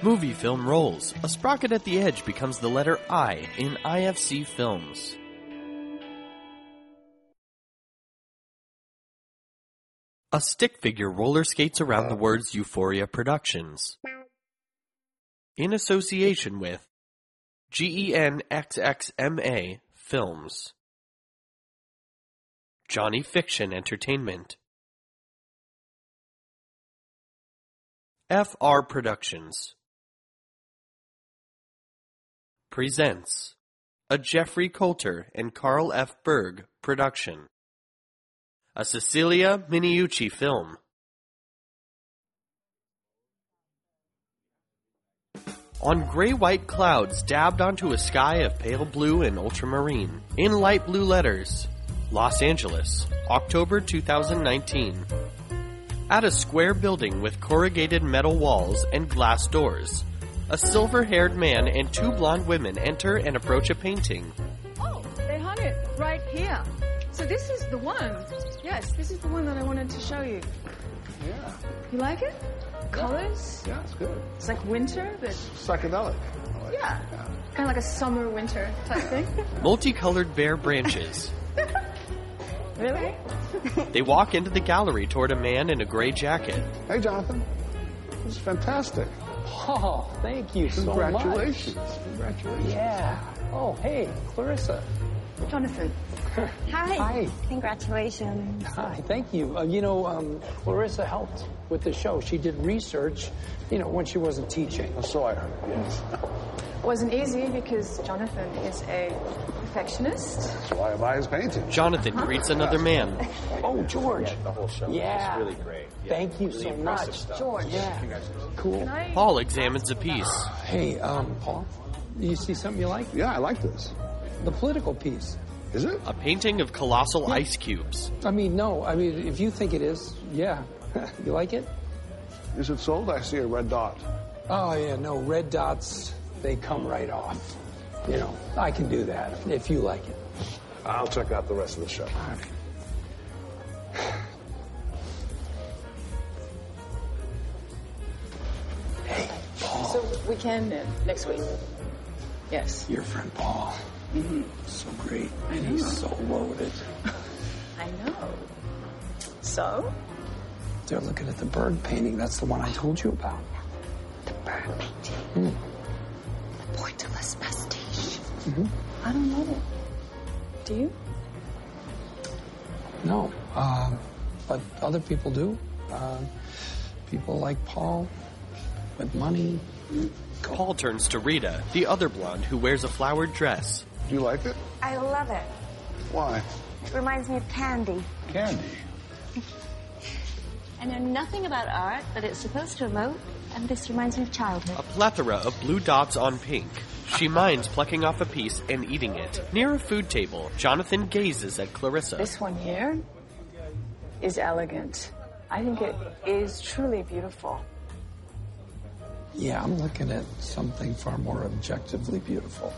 Movie film rolls. A sprocket at the edge becomes the letter I in IFC Films. A stick figure roller skates around the words Euphoria Productions. In association with GENXXMA Films. Johnny Fiction Entertainment. FR Productions presents a Jeffrey Coulter and Carl F. Berg production. A Cecilia Miniucci film. On gray-white clouds dabbed onto a sky of pale blue and ultramarine. In light blue letters. Los Angeles, October 2019. At a square building with corrugated metal walls and glass doors, a silver-haired man and two blonde women enter and approach a painting. Oh, they hung it right here. So this is the one. Yes, this is the one that I wanted to show you. Yeah. You like it? Colors? Yeah, it's good. It's like winter, but... Psychedelic. Yeah. Kind of like a summer-winter type thing. Multicolored bare branches. Really? They walk into the gallery toward a man in a gray jacket. Hey, Jonathan. This is fantastic. Oh, thank you so much. Congratulations. Congratulations. Yeah. Oh, hey, Clarissa. Jonathan. Hi. Hi. Congratulations. Hi, thank you. Clarissa helped with the show. She did research, when she wasn't teaching. So I heard, yes. It wasn't easy because Jonathan is a perfectionist. That's why I buy his painting. Jonathan greets another man. Oh, George. Yeah, the whole show Yeah. was really great. Yeah, Thank you really so impressive much. stuff. George. Yeah. Cool. Can I... Paul examines a piece. Hey, Paul, you see something you like? Yeah, I like this. The political piece. Is it? A painting of colossal ice cubes. No. If you think it is, yeah. You like it? Is it sold? I see a red dot. Oh, yeah, no, red dots, they come right off. I can do that if you like it. I'll check out the rest of the show. All right. Hey, Paul. So we can next week. Yes. Your friend Paul. So great. And he's so loaded. I know. So? They're looking at the bird painting. That's the one I told you about. The bird painting. The pointillist pastiche. I don't know. Do you? No. But other people do. People like Paul with money. Paul turns to Rita, the other blonde who wears a flowered dress. Do you like it? I love it. Why? It reminds me of candy. Candy. I know nothing about art, but it's supposed to emote, and this reminds me of childhood. A plethora of blue dots on pink. She minds plucking off a piece and eating it. Near a food table, Jonathan gazes at Clarissa. This one here is elegant. I think it is truly beautiful. Yeah, I'm looking at something far more objectively beautiful.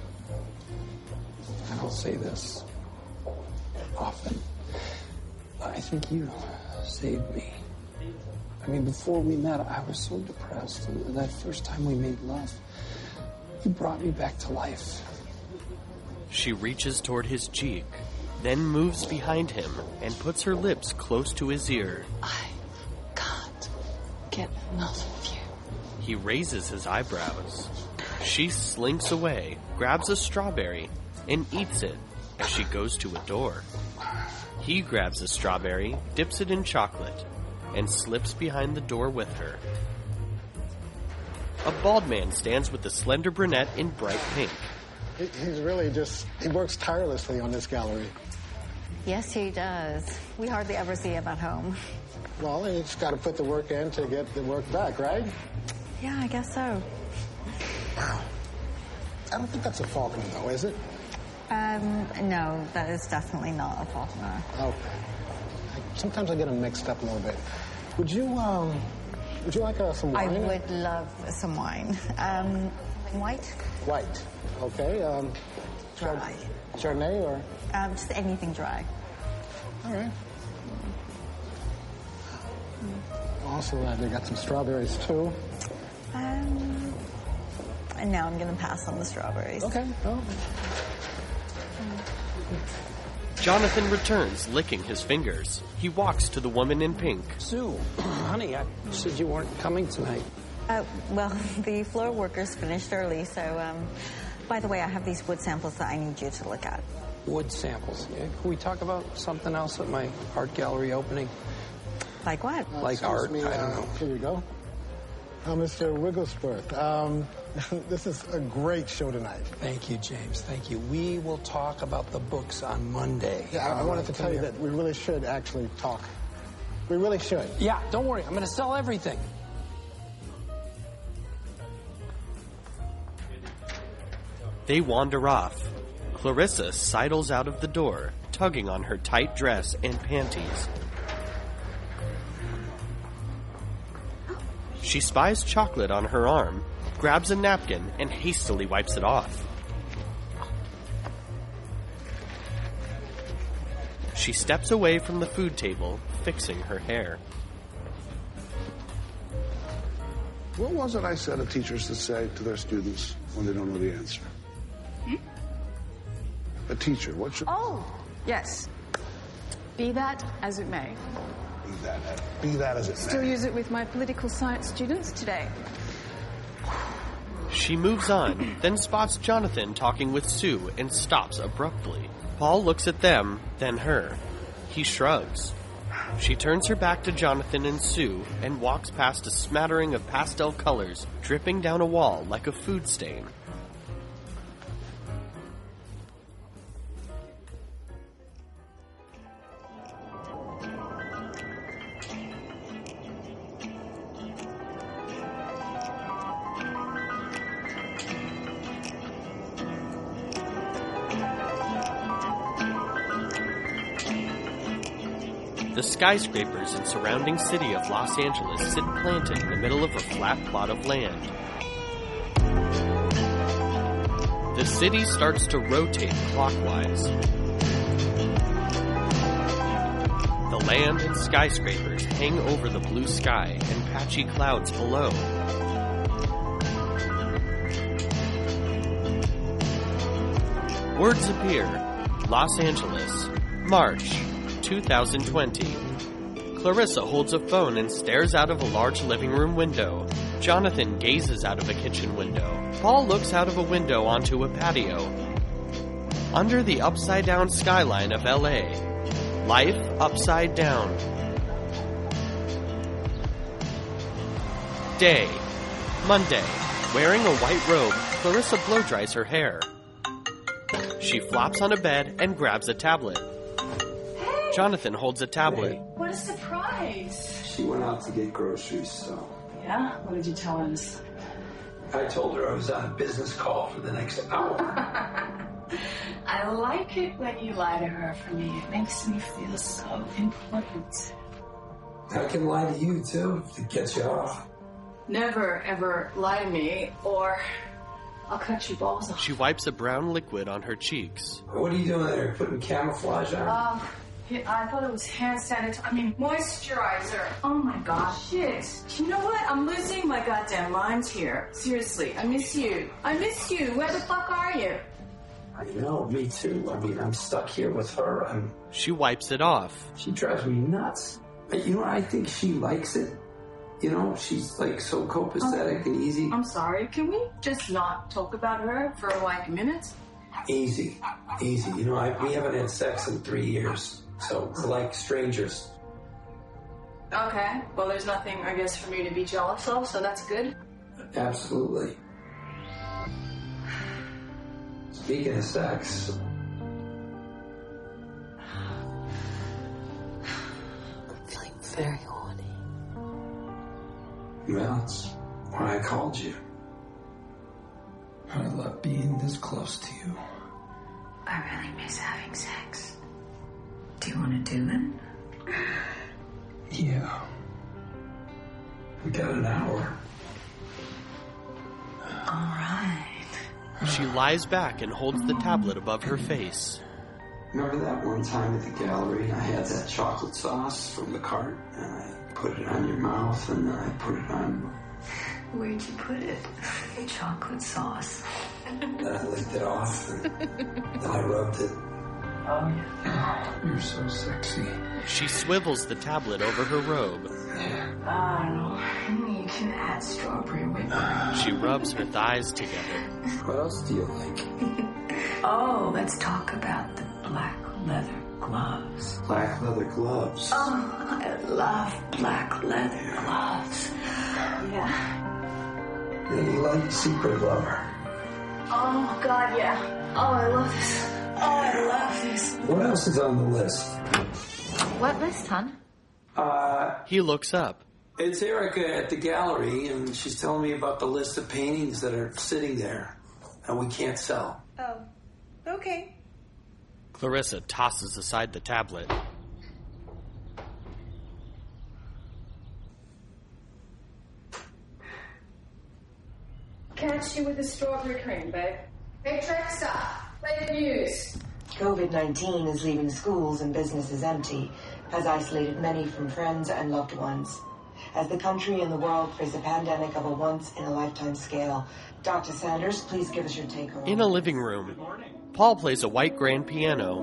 I don't say this often. I think you saved me. Before we met, I was so depressed. And that first time we made love, you brought me back to life. She reaches toward his cheek, then moves behind him and puts her lips close to his ear. I can't get enough of you. He raises his eyebrows. She slinks away, grabs a strawberry, and eats it as she goes to a door. He grabs a strawberry, dips it in chocolate, and slips behind the door with her. A bald man stands with a slender brunette in bright pink. He's really he works tirelessly on this gallery. Yes, he does. We hardly ever see him at home. Well, he's got to put the work in to get the work back, right? Yeah, I guess so. Wow. I don't think that's a Faulkner, though, is it? No, that is definitely not a Faulkner. Okay. Sometimes I get them mixed up a little bit. Would you like some I wine? would love some wine. White? White. Okay. Dry. Chardonnay or? Just anything dry. All right. Also, they got some strawberries, too. And now I'm going to pass on the strawberries. Okay. Oh. Jonathan returns, licking his fingers. He walks to the woman in pink. Sue, honey, I said you weren't coming tonight. Well, the floor workers finished early, so, by the way, I have these wood samples that I need you to look at. Wood samples. Yeah, can we talk about something else at my art gallery opening? Like what? Like art, I don't know. Here you go. Mr. Wigglesworth, this is a great show tonight. Thank you, James. Thank you. We will talk about the books on Monday. Yeah, I wanted to tell you that we really should actually talk. We really should. Yeah, don't worry. I'm going to sell everything. They wander off. Clarissa sidles out of the door, tugging on her tight dress and panties. She spies chocolate on her arm, grabs a napkin, and hastily wipes it off. She steps away from the food table, fixing her hair. What was it I said a teacher should say to their students when they don't know the answer? A teacher, what should... Oh, yes. Be that as it may. Be that as it may. Still use it with my political science students today. She moves on, then spots Jonathan talking with Sue and stops abruptly. Paul looks at them, then her. He shrugs. She turns her back to Jonathan and Sue and walks past a smattering of pastel colors dripping down a wall like a food stain. The skyscrapers and surrounding city of Los Angeles sit planted in the middle of a flat plot of land. The city starts to rotate clockwise. The land and skyscrapers hang over the blue sky and patchy clouds below. Words appear. Los Angeles, March 2020. Clarissa holds a phone and stares out of a large living room window. Jonathan gazes out of a kitchen window. Paul looks out of a window onto a patio. Under the upside-down skyline of LA, life upside down. Day, Monday. Wearing a white robe, Clarissa blow-dries her hair. She flops on a bed and grabs a tablet. Jonathan holds a tablet. What a surprise. She went out to get groceries, so... Yeah? What did you tell us? I told her I was on a business call for the next hour. I like it when you lie to her for me. It makes me feel so important. I can lie to you, too, to get you off. Never, ever lie to me, or I'll cut your balls off. She wipes a brown liquid on her cheeks. What are you doing there? Putting camouflage on? I thought it was hand sanitizer. Moisturizer. Oh my gosh. Shit. You know what? I'm losing my goddamn mind here. Seriously, I miss you. I miss you. Where the fuck are you? I know, me too. I'm stuck here with her. She wipes it off. She drives me nuts. I think she likes it. She's so copacetic and easy. I'm sorry. Can we just not talk about her for a minute? Easy. We haven't had sex in 3 years. So, we're like strangers. Okay. Well, there's nothing, I guess, for me to be jealous of, so that's good. Absolutely. Speaking of sex... I'm feeling very horny. Well, that's why I called you. I love being this close to you. I really miss having sex. Do you want to do it? Yeah. We got an hour. All right. She lies back and holds the tablet above her face. Remember that one time at the gallery I had that chocolate sauce from the cart? And I put it on your mouth and then I put it on Where'd you put it? Chocolate sauce. Then I licked it off, and then I rubbed it. Oh, yeah. You're so sexy. She swivels the tablet over her robe. You can add strawberry whipping. She rubs her thighs together. What else do you like? Oh, let's talk about the black leather gloves. Black leather gloves. Oh, I love black leather gloves. Yeah. They like Secret Lover. Oh, God, yeah. Oh, I love this. Oh, I love this. What else is on the list? What list, hon? He looks up. It's Erica at the gallery, and she's telling me about the list of paintings that are sitting there and we can't sell. Oh, okay. Clarissa tosses aside the tablet. Catch you with the strawberry cream, babe. Hey, Trexa, play the news. COVID-19 is leaving schools and businesses empty, has isolated many from friends and loved ones. As the country and the world face a pandemic of a once-in-a-lifetime scale, Dr. Sanders, please give us your take on. In a living room, Paul plays a white grand piano.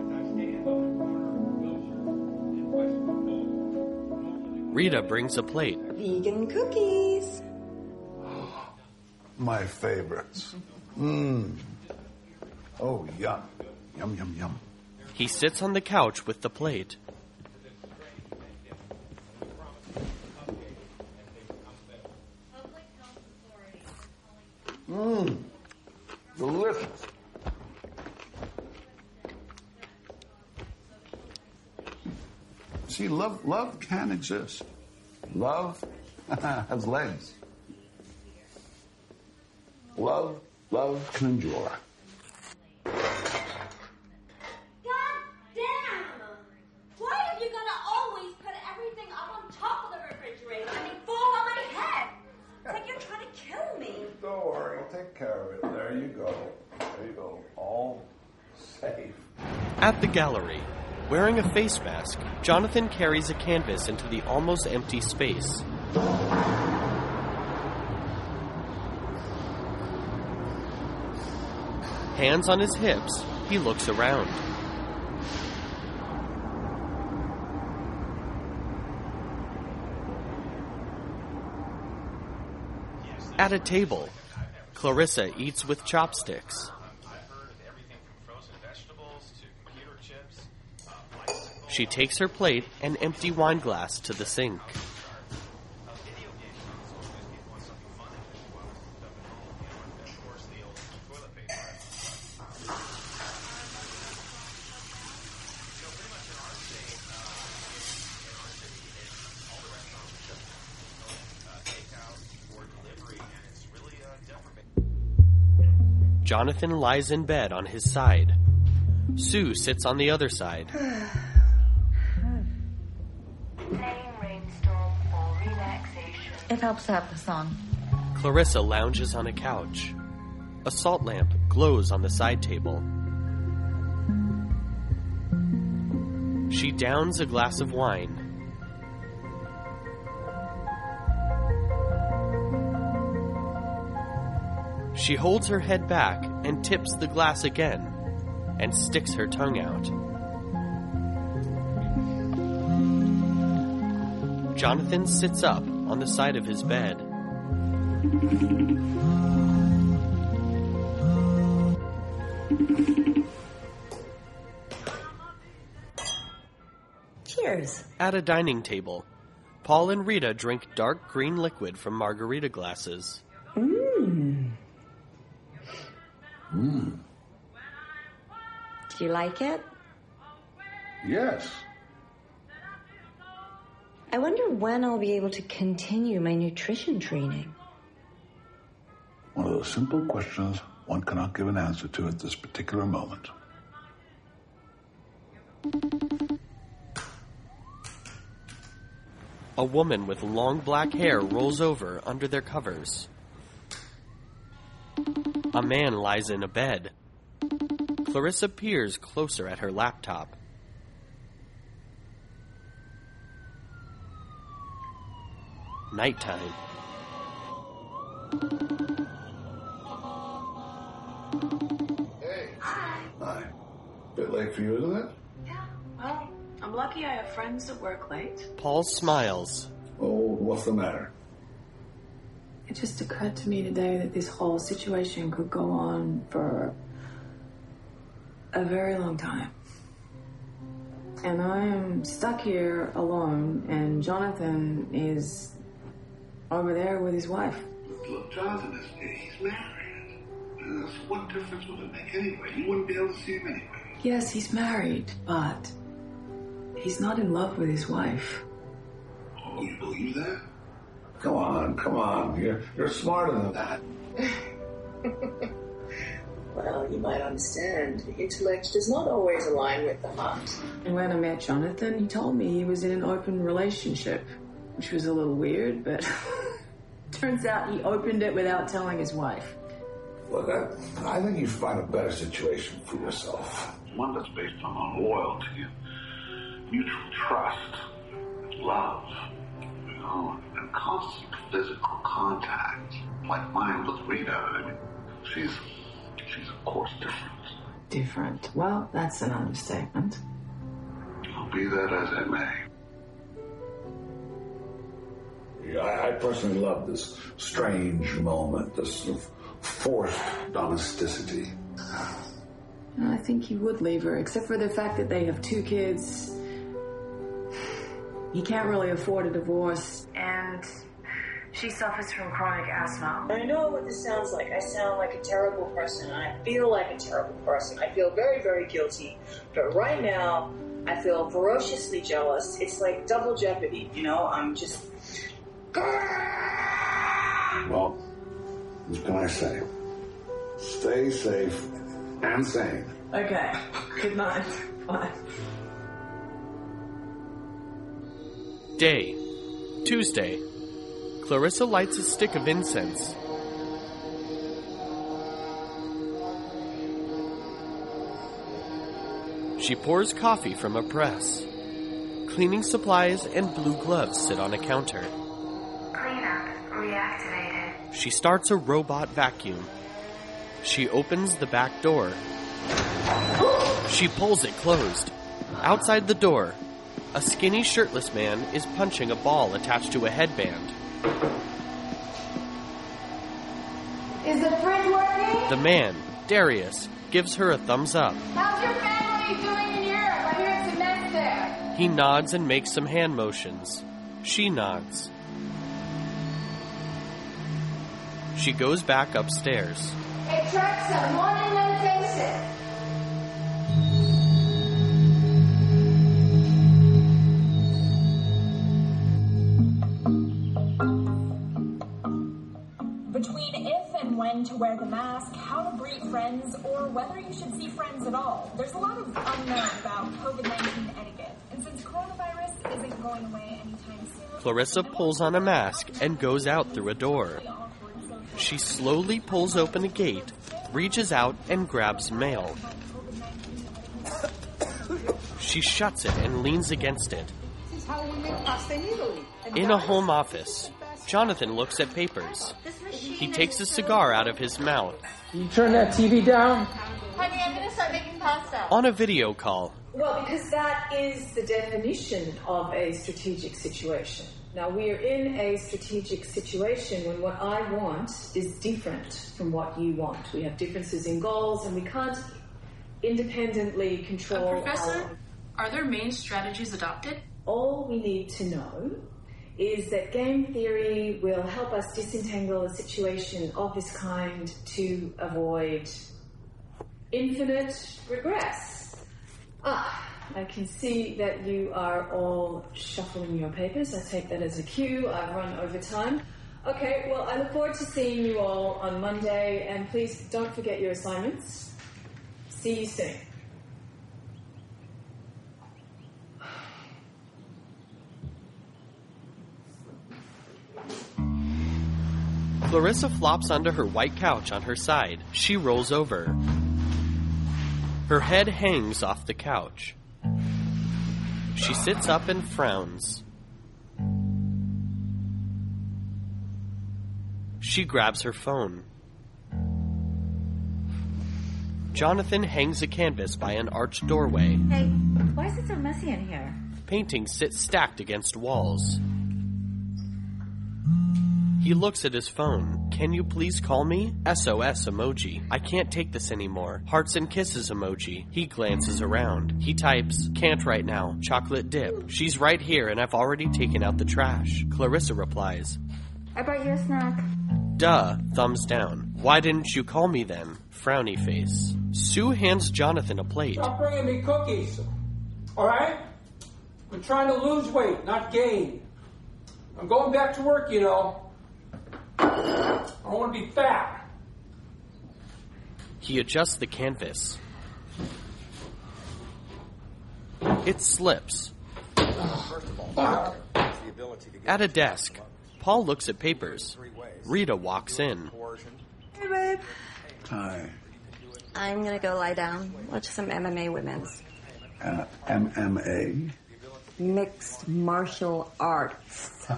Rita brings a plate. Vegan cookies. My favorites. Oh, yum. Yum, yum, yum. He sits on the couch with the plate. Delicious. See, love can exist. Love has legs. Love can endure. God damn! Why have you gotta always put everything up on top of the refrigerator? I mean, fall on my head. It's like you're trying to kill me. Don't worry, take care of it. There you go. There you go. All safe. At the gallery, wearing a face mask, Jonathan carries a canvas into the almost empty space. Hands on his hips, he looks around. At a table, Clarissa eats with chopsticks. She takes her plate and empty wine glass to the sink. Jonathan lies in bed on his side. Sue sits on the other side. It helps to have the song. Clarissa lounges on a couch. A salt lamp glows on the side table. She downs a glass of wine. She holds her head back and tips the glass again and sticks her tongue out. Jonathan sits up on the side of his bed. Cheers. At a dining table, Paul and Rita drink dark green liquid from margarita glasses. Do you like it? Yes. I wonder when I'll be able to continue my nutrition training. One of those simple questions one cannot give an answer to at this particular moment. A woman with long black hair rolls over under their covers. A man lies in a bed. Clarissa peers closer at her laptop. Nighttime. Hey. Hi. Hi. Bit late for you, isn't it? Yeah, well, I'm lucky I have friends that work late. Paul smiles. Oh, what's the matter? It just occurred to me today that this whole situation could go on for a very long time. And I am stuck here alone, and Jonathan is over there with his wife. Look, Jonathan he's married. What difference would it make anyway? You wouldn't be able to see him anyway. Yes, he's married, but he's not in love with his wife. Oh, you believe that? Come on. You're smarter than that. Well, you might understand, the intellect does not always align with the heart. And when I met Jonathan, he told me he was in an open relationship, which was a little weird, but turns out he opened it without telling his wife. Look, I think you find a better situation for yourself. One that's based on loyalty, mutual trust, love, and constant physical contact. Like mine with Rita. I mean, she's of course different. Different? Well, that's an understatement. I'll be that as I may. Yeah, I personally love this strange moment, this sort of forced domesticity. I think he would leave her, except for the fact that they have 2 kids. He can't really afford a divorce, and she suffers from chronic asthma. I know what this sounds like. I sound like a terrible person. I feel like a terrible person. I feel very, very guilty. But right now, I feel ferociously jealous. It's like double jeopardy, I'm just... Well, what can I say? Stay safe and sane. Okay. Good night. Bye. Day. Tuesday. Clarissa lights a stick of incense. She pours coffee from a press. Cleaning supplies and blue gloves sit on a counter. Cleanup reactivated. She starts a robot vacuum. She opens the back door. She pulls it closed. Outside the door, a skinny shirtless man is punching a ball attached to a headband. Is the fridge working? The man, Darius, gives her a thumbs up. How's your family doing in Europe? I hear it's a mess there. He nods and makes some hand motions. She nods. She goes back upstairs. Hey, Trexa, morning meditation. Between if and when to wear the mask, how to greet friends, or whether you should see friends at all, there's a lot of unknown about COVID-19 etiquette. And since coronavirus isn't going away anytime soon... Clarissa pulls on a mask and goes out through a door. She slowly pulls open a gate, reaches out and grabs mail. She shuts it and leans against it. This is how we make pasta in Italy. In a home office, Jonathan looks at papers. He takes a cigar out of his mouth. Can you turn that TV down? Honey, I'm going to start making pasta. On a video call. Well, because that is the definition of a strategic situation. Now, we are in a strategic situation when what I want is different from what you want. We have differences in goals, and we can't independently control Professor, are there main strategies adopted? All we need to know is that game theory will help us disentangle a situation of this kind to avoid infinite regress. I can see that you are all shuffling your papers. I take that as a cue. I've run over time. Okay, well, I look forward to seeing you all on Monday, and please don't forget your assignments. See you soon. Clarissa flops onto her white couch on her side. She rolls over. Her head hangs off the couch. She sits up and frowns. She grabs her phone. Jonathan hangs a canvas by an arched doorway. Hey, why is it so messy in here? Paintings sit stacked against walls. He looks at his phone. Can you please call me? SOS emoji. I can't take this anymore. Hearts and kisses emoji. He glances around. He types, can't right now. Chocolate dip. She's right here and I've already taken out the trash. Clarissa replies, I brought you a snack. Duh, thumbs down. Why didn't you call me then? Frowny face. Sue hands Jonathan a plate. Stop bringing me cookies. All right? I'm trying to lose weight, not gain. I'm going back to work, you know. I don't want to be fat. He adjusts the canvas. It slips. At a desk, Paul looks at papers. Rita walks in. Hey, babe. Hi. I'm gonna go lie down. Watch some MMA women's. MMA? Mixed martial arts.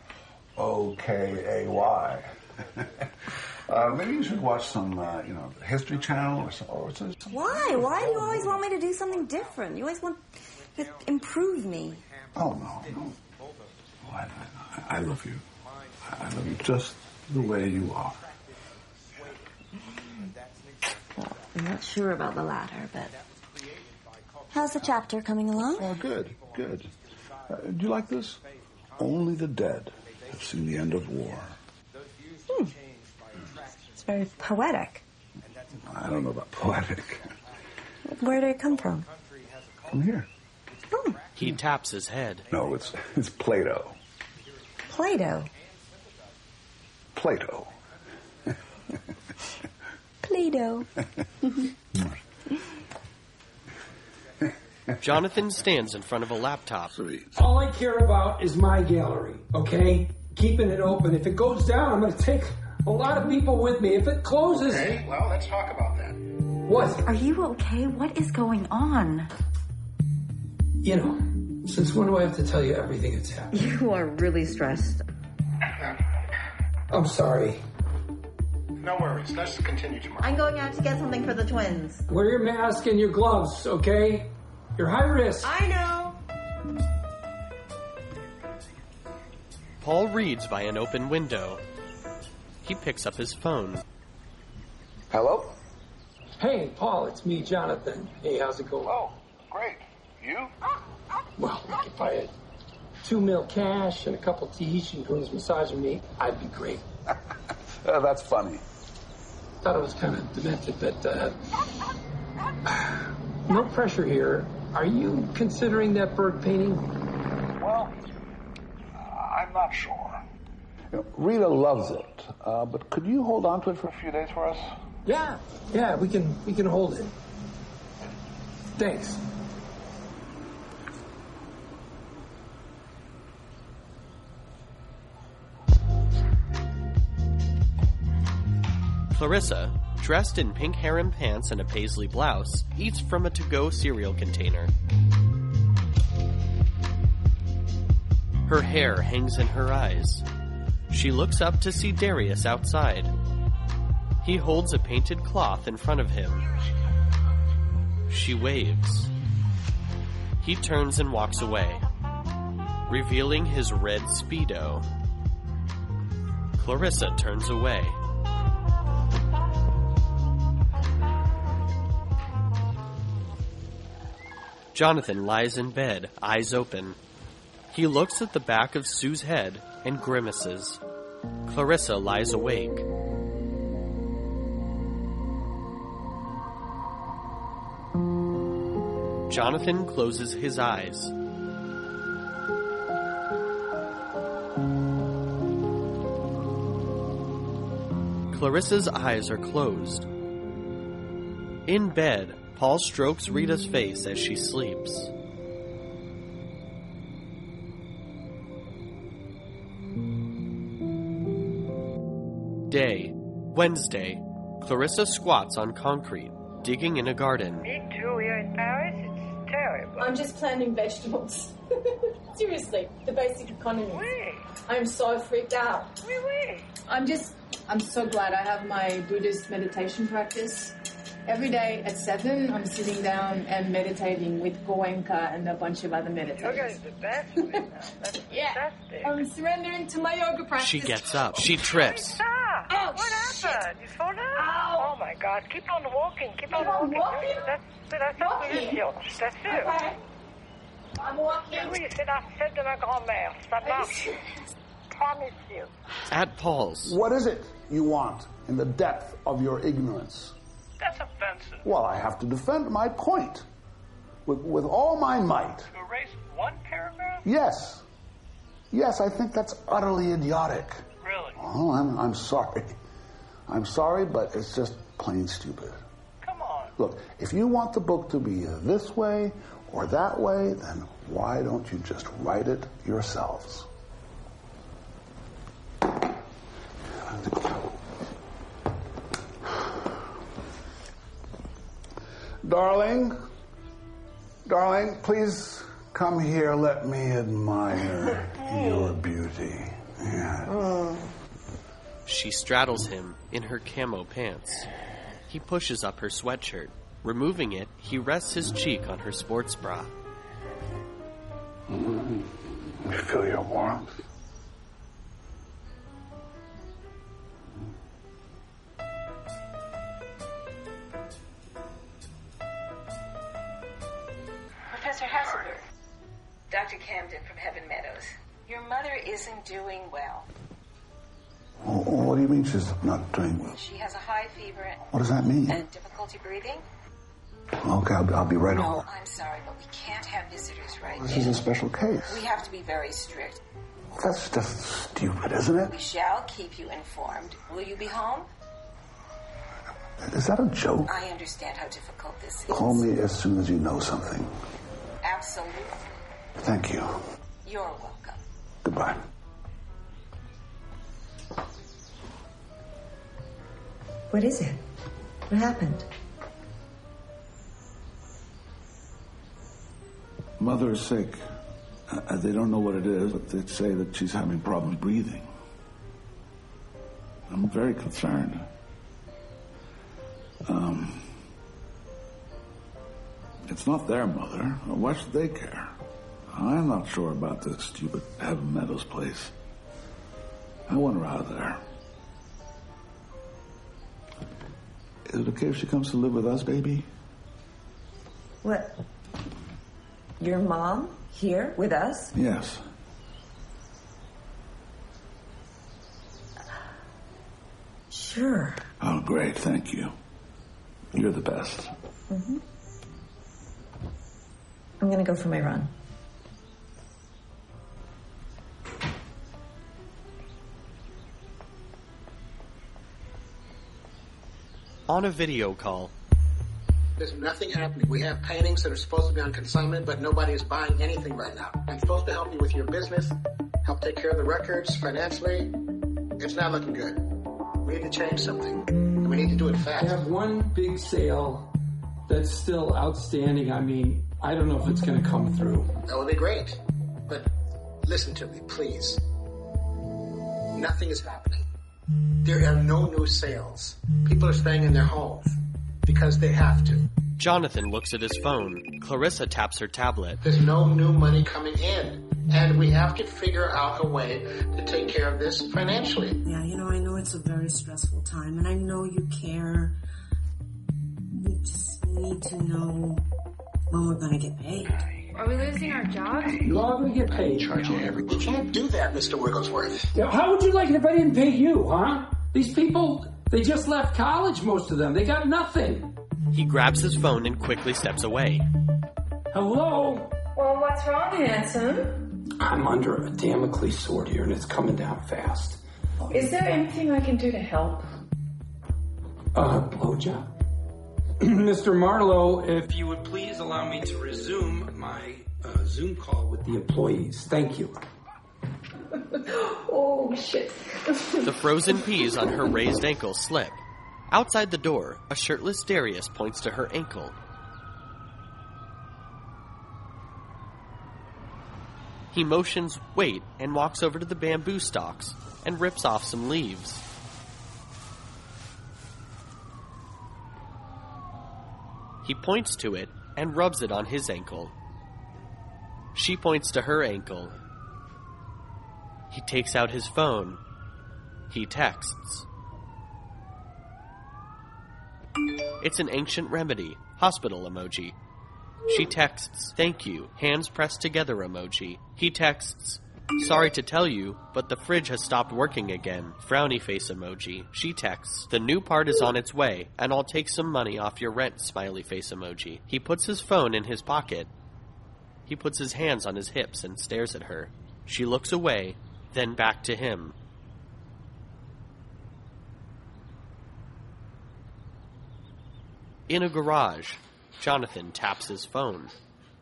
OKAY. Maybe you should watch some, History Channel or something. Why? Why do you always want me to do something different? You always want to improve me. Oh, no. Oh, I love you. I love you just the way you are. Well, I'm not sure about the latter, but... How's the chapter coming along? Oh, good. Do you like this? Only the dead have seen the end of war. It's very poetic. I don't know about poetic. Where did it come from? From here. Oh. He taps his head. No, it's Plato. Play-Doh. Plato. Play-Doh. Jonathan stands in front of a laptop. All I care about is my gallery, okay? Keeping it open. If it goes down, I'm going to take a lot of people with me. If it closes... Okay, well, let's talk about that. What? Are you okay? What is going on? You know, since when do I have to tell you everything that's happened? You are really stressed. I'm sorry. No worries. Let's continue tomorrow. I'm going out to get something for the twins. Wear your mask and your gloves, okay? You're high risk. I know. Paul reads by an open window. He picks up his phone. Hello? Hey, Paul, it's me, Jonathan. Hey, how's it going? Oh, great. You? Well, if I had $2 million cash and a couple Tahitian girls massaging me, I'd be great. That's funny. Thought it was kind of demented, but no pressure here. Are you considering that bird painting? Well, I'm not sure. Rita loves it, but could you hold on to it for a few days for us? Yeah, we can hold it. Thanks. Clarissa, dressed in pink harem pants and a paisley blouse, eats from a to-go cereal container. Her hair hangs in her eyes. She looks up to see Darius outside. He holds a painted cloth in front of him. She waves. He turns and walks away, revealing his red Speedo. Clarissa turns away. Jonathan lies in bed, eyes open. He looks at the back of Sue's head and grimaces. Clarissa lies awake. Jonathan closes his eyes. Clarissa's eyes are closed. In bed, Paul strokes Rita's face as she sleeps. Day, Wednesday. Clarissa squats on concrete, digging in a garden. Me too, here in Paris. It's terrible. I'm just planting vegetables. Seriously, the basic economy. Oui. I'm so freaked out. Oui. I'm just I'm so glad I have my Buddhist meditation practice. Every day at 7, I'm sitting down and meditating with Goenka and a bunch of other meditators. Yoga is the best way now. That's fantastic. I'm surrendering to my yoga practice. She gets up. She trips. Oh, what happened? You fall down? Oh my God. Keep on walking. Keep on walking. That's it. Okay. I'm walking. Oui, c'est la fête de ma grand-mère. Ça marche. Promise you. At Paul's. What is it you want in the depth of your ignorance? That's offensive. Well, I have to defend my point. With all my might. To erase one paragraph? Yes. Yes, I think that's utterly idiotic. Really? Oh, I'm sorry. I'm sorry, but it's just plain stupid. Come on. Look, if you want the book to be this way or that way, then why don't you just write it yourselves? Darling, please come here. Let me admire your beauty. Yes. She straddles him in her camo pants. He pushes up her sweatshirt. Removing it, he rests his cheek on her sports bra. I feel your warmth. Professor Hasselberg. Dr. Camden from Heaven Meadows. Your mother isn't doing well. What do you mean she's not doing well? She has a high fever. What does that mean? And difficulty breathing? Okay, I'll be right over. No, I'm sorry, but we can't have visitors right now. This is a special case. We have to be very strict. That's just stupid, isn't it? We shall keep you informed. Will you be home? Is that a joke? I understand how difficult this is. Call me as soon as you know something. Absolutely. Thank you. You're welcome. Goodbye. What is it? What happened? Mother is sick. They don't know what it is, but they say that she's having problems breathing. I'm very concerned. It's not their mother. Why should they care? I'm not sure about this stupid Heaven Meadows place. I want her out of there. Is it okay if she comes to live with us, baby? What? Your mom here with us? Yes. Sure. Oh, great. Thank you. You're the best. Mm-hmm. I'm going to go for my run. On a video call. There's nothing happening. We have paintings that are supposed to be on consignment, but nobody is buying anything right now. I'm supposed to help you with your business, help take care of the records financially. It's not looking good. We need to change something. And we need to do it fast. I have one big sale that's still outstanding. I mean, I don't know if it's going to come through. That would be great. But listen to me, please. Nothing is happening. There are no new sales. People are staying in their homes because they have to. Jonathan looks at his phone. Clarissa taps her tablet. There's no new money coming in. And we have to figure out a way to take care of this financially. Yeah, I know it's a very stressful time, and I know you care. We just need to know when we're going to get paid. Are we losing our jobs? You are going to get paid. Charging everything. You can't do that, Mr. Wigglesworth. Yeah, how would you like it if I didn't pay you, huh? These people, they just left college, most of them. They got nothing. He grabs his phone and quickly steps away. Hello? Well, what's wrong, handsome? I'm under a Damocles sword here, and it's coming down fast. Is there anything I can do to help? Blowjob. Mr. Marlowe, if you would please allow me to resume my Zoom call with the employees. Thank you. Oh, shit. The frozen peas on her raised ankle slip. Outside the door, a shirtless Darius points to her ankle. He motions wait and walks over to the bamboo stalks and rips off some leaves. He points to it and rubs it on his ankle. She points to her ankle. He takes out his phone. He texts. It's an ancient remedy. Hospital emoji. She texts, "Thank you," hands pressed together emoji. He texts, "Sorry to tell you, but the fridge has stopped working again." Frowny face emoji. She texts, "The new part is on its way, and I'll take some money off your rent," smiley face emoji. He puts his phone in his pocket. He puts his hands on his hips and stares at her. She looks away, then back to him. In a garage, Jonathan taps his phone.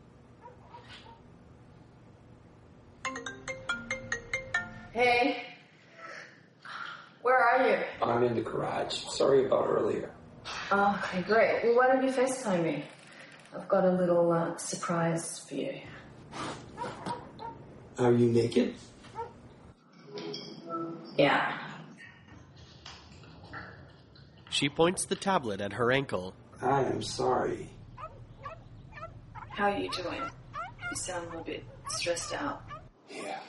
Hey, where are you? I'm in the garage. Sorry about earlier. Oh, okay, great. Well, why don't you FaceTime me? I've got a little surprise for you. Are you naked? Yeah. She points the tablet at her ankle. I am sorry. How are you doing? You sound a little bit stressed out. Yeah.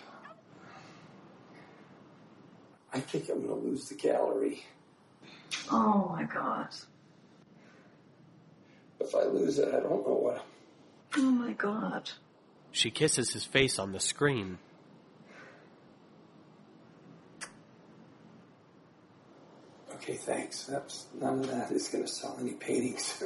I think I'm going to lose the gallery. Oh, my God. If I lose it, I don't know what. Oh, my God. She kisses his face on the screen. Okay, thanks. None of that is going to sell any paintings.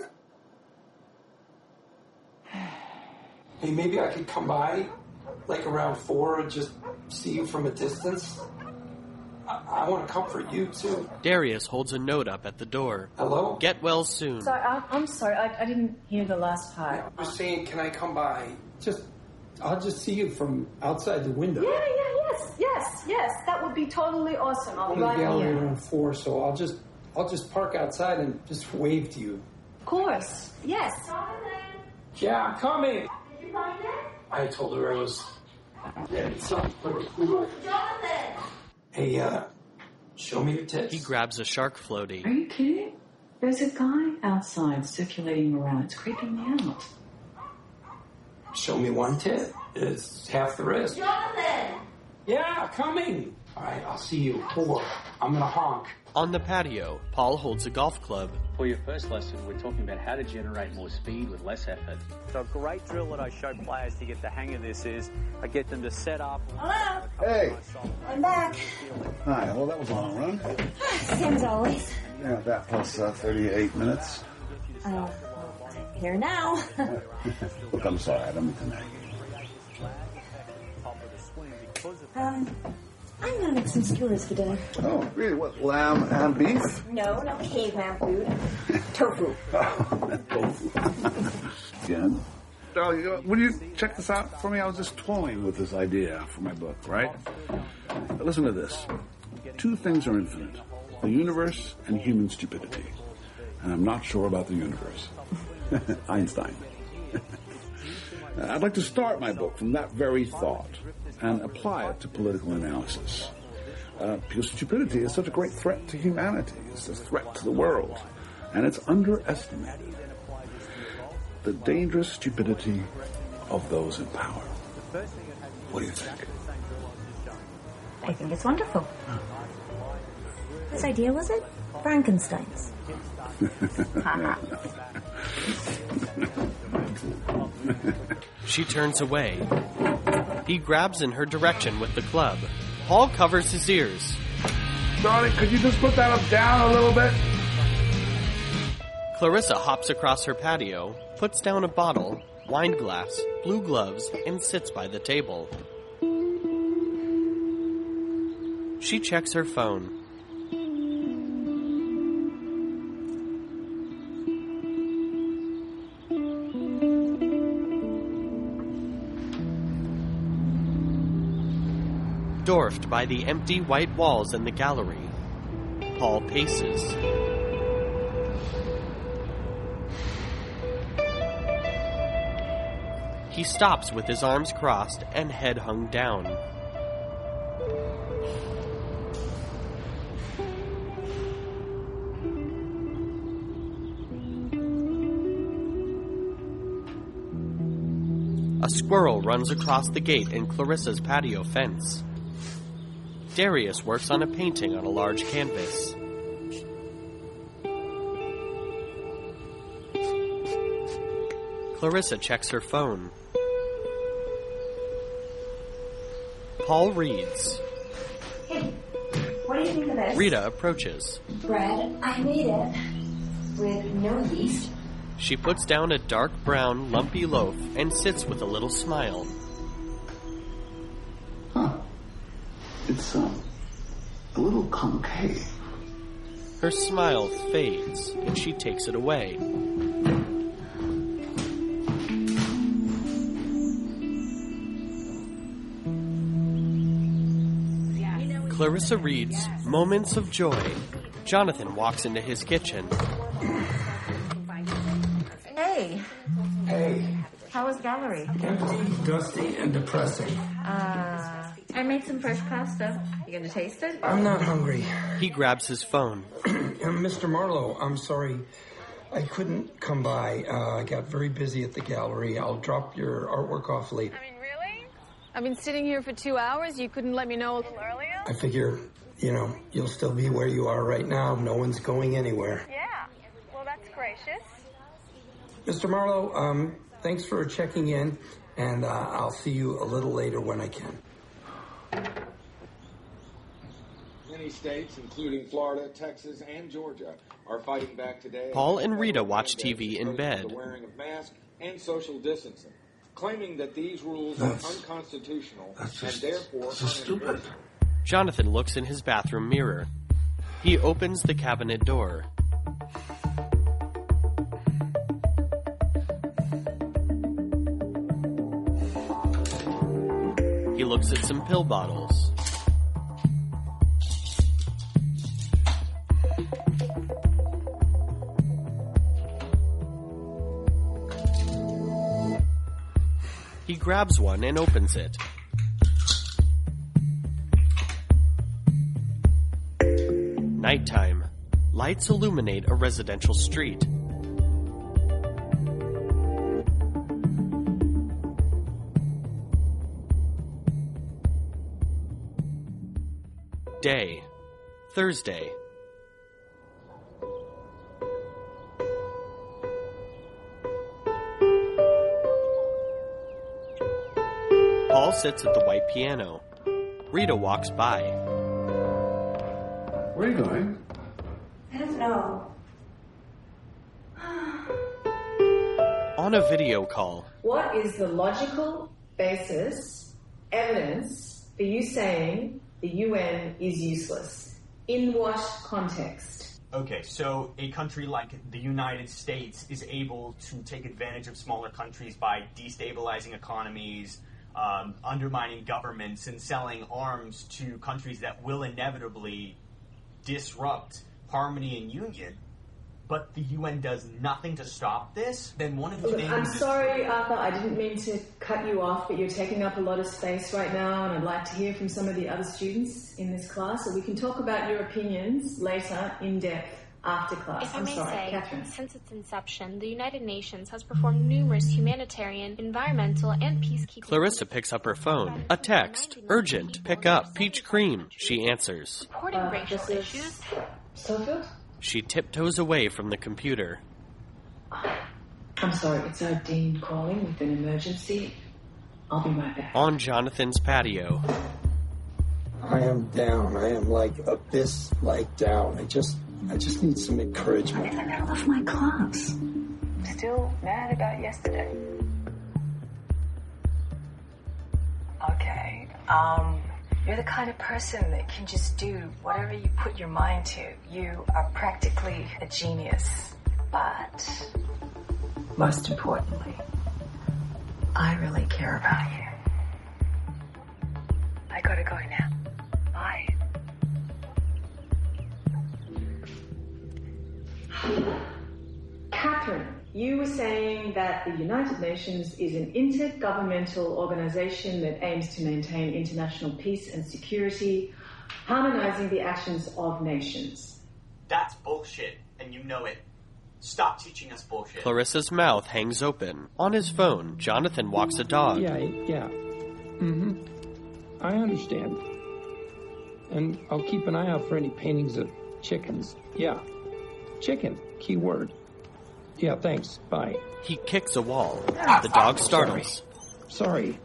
Hey, maybe I could come by, like around 4, and just see you from a distance. I want to comfort you, too. Darius holds a note up at the door. Hello? Get well soon. Sorry, I'm sorry. I didn't hear the last part. I was saying, can I come by? I'll just see you from outside the window. Yes. That would be totally awesome. I'll be I'm in right the gallery here. around 4, so I'll just park outside and just wave to you. Of course. Yes. Yeah, I'm coming. Did you find it? I told her I was getting something pretty cool. Jonathan! Hey, show me your tits. He grabs a shark floaty. Are you kidding? There's a guy outside circulating around. It's creeping me out. Show me one tit. It's half the risk. Jonathan! Yeah, coming. All right, I'll see you. 4. I'm gonna honk. On the patio, Paul holds a golf club. For your first lesson, we're talking about how to generate more speed with less effort. So a great drill that I show players to get the hang of this is I get them to set up. Hello? Hey. I'm back. Hi, well, that was a long run. Same as always. Yeah, that plus 38 minutes. I'm here now. Look, I'm sorry, I don't mean to nag you. I'm gonna make some skewers for dinner. Oh, really? What, lamb and beef? No, caveman food. Tofu. Tofu. Again? Darling, will you check this out for me? I was just toying with this idea for my book, right? Listen to this. 2 things are infinite. The universe and human stupidity. And I'm not sure about the universe. Einstein. I'd like to start my book from that very thought and apply it to political analysis. Because stupidity is such a great threat to humanity. It's a threat to the world. And it's underestimated. The dangerous stupidity of those in power. What do you think? I think it's wonderful. Whose idea was it? Frankenstein's. She turns away. He grabs in her direction with the club. Paul covers his ears. Darling, could you just put that up down a little bit? Clarissa hops across her patio, puts down a bottle, wine glass, blue gloves, and sits by the table. She checks her phone. Dwarfed by the empty white walls in the gallery, Paul paces. He stops with his arms crossed and head hung down. A squirrel runs across the gate in Clarissa's patio fence. Darius works on a painting on a large canvas. Clarissa checks her phone. Paul reads. Hey, what do you think of this? Rita approaches. Bread, I made it. With no yeast. She puts down a dark brown, lumpy loaf and sits with a little smile. Huh. It's, a little concave. Her smile fades, and she takes it away. Clarissa reads Moments of Joy. Jonathan walks into his kitchen. Hey. Hey. How was gallery? Empty, dusty, and depressing. I made some fresh pasta. You gonna taste it? I'm not hungry. He grabs his phone. Mr. Marlowe, I'm sorry. I couldn't come by. I got very busy at the gallery. I'll drop your artwork off later. I mean, really? I've been sitting here for 2 hours. You couldn't let me know a little earlier? I figure, you'll still be where you are right now. No one's going anywhere. Yeah. Well, that's gracious. Mr. Marlowe, thanks for checking in, and I'll see you a little later when I can. Many states, including Florida, Texas, and Georgia, are fighting back today. Paul and Rita watch TV in bed. The wearing of masks and social distancing, claiming that these rules are unconstitutional and therefore stupid. Jonathan looks in his bathroom mirror. He opens the cabinet door. He looks at some pill bottles. He grabs one and opens it. Nighttime. Lights illuminate a residential street. Day. Thursday. Paul sits at the white piano. Rita walks by. Where are you going? I don't know. On a video call. What is the logical basis, evidence, for you saying the UN is useless? In what context? Okay, so a country like the United States is able to take advantage of smaller countries by destabilizing economies, undermining governments, and selling arms to countries that will inevitably disrupt harmony and union. But the UN does nothing to stop this, then one of the things... I'm sorry, Arthur, I didn't mean to cut you off, but you're taking up a lot of space right now, and I'd like to hear from some of the other students in this class, so we can talk about your opinions later, in depth, after class. If I I'm may sorry, say, Catherine. since its inception, the United Nations has performed numerous humanitarian, environmental, and peacekeeping... Clarissa picks up her phone. A text. Urgent. Pick up. Peach cream. She answers. Reporting racial issues... Schofield? She tiptoes away from the computer. I'm sorry, it's our dean calling with an emergency. I'll be right back. On Jonathan's patio. I am down. I am like abyss-like down. I just need some encouragement. I'm in the middle of my class. Still mad about yesterday. Okay, you're the kind of person that can just do whatever you put your mind to. You are practically a genius. But most importantly, I really care about you. I gotta go now. Bye. Catherine, you were saying that the United Nations is an intergovernmental organization that aims to maintain international peace and security, harmonizing the actions of nations. That's bullshit, and you know it. Stop teaching us bullshit. Clarissa's mouth hangs open. On his phone, Jonathan walks a dog. Yeah. Mm-hmm. I understand. And I'll keep an eye out for any paintings of chickens. Yeah. Chicken. Key word. Yeah, thanks. Bye. He kicks a wall. The dog startles. Sorry.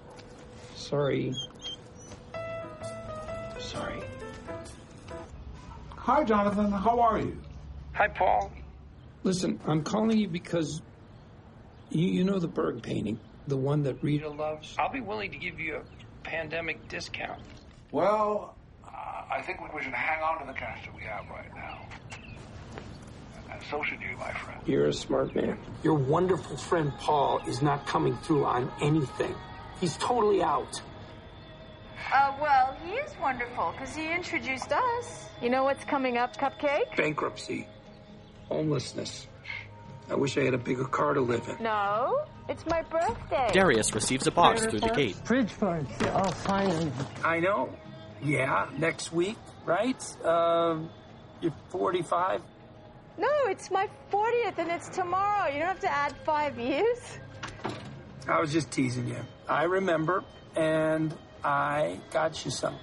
Hi, Jonathan. How are you? Hi, Paul. Listen, I'm calling you because you know the Berg painting, the one that Rita loves? I'll be willing to give you a pandemic discount. Well, I think we should hang on to the cash that we have right now. And so should you, my friend. You're a smart man. Your wonderful friend Paul is not coming through on anything. He's totally out. Well, he is wonderful because he introduced us. You know what's coming up, Cupcake? Bankruptcy. Homelessness. I wish I had a bigger car to live in. No, it's my birthday. Darius receives a box through the gate. Fridge parts. Oh, finally. I know. Yeah, next week, right? You're 45? No, it's my 40th and it's tomorrow. You don't have to add 5 years. I was just teasing you. I remember, and I got you something.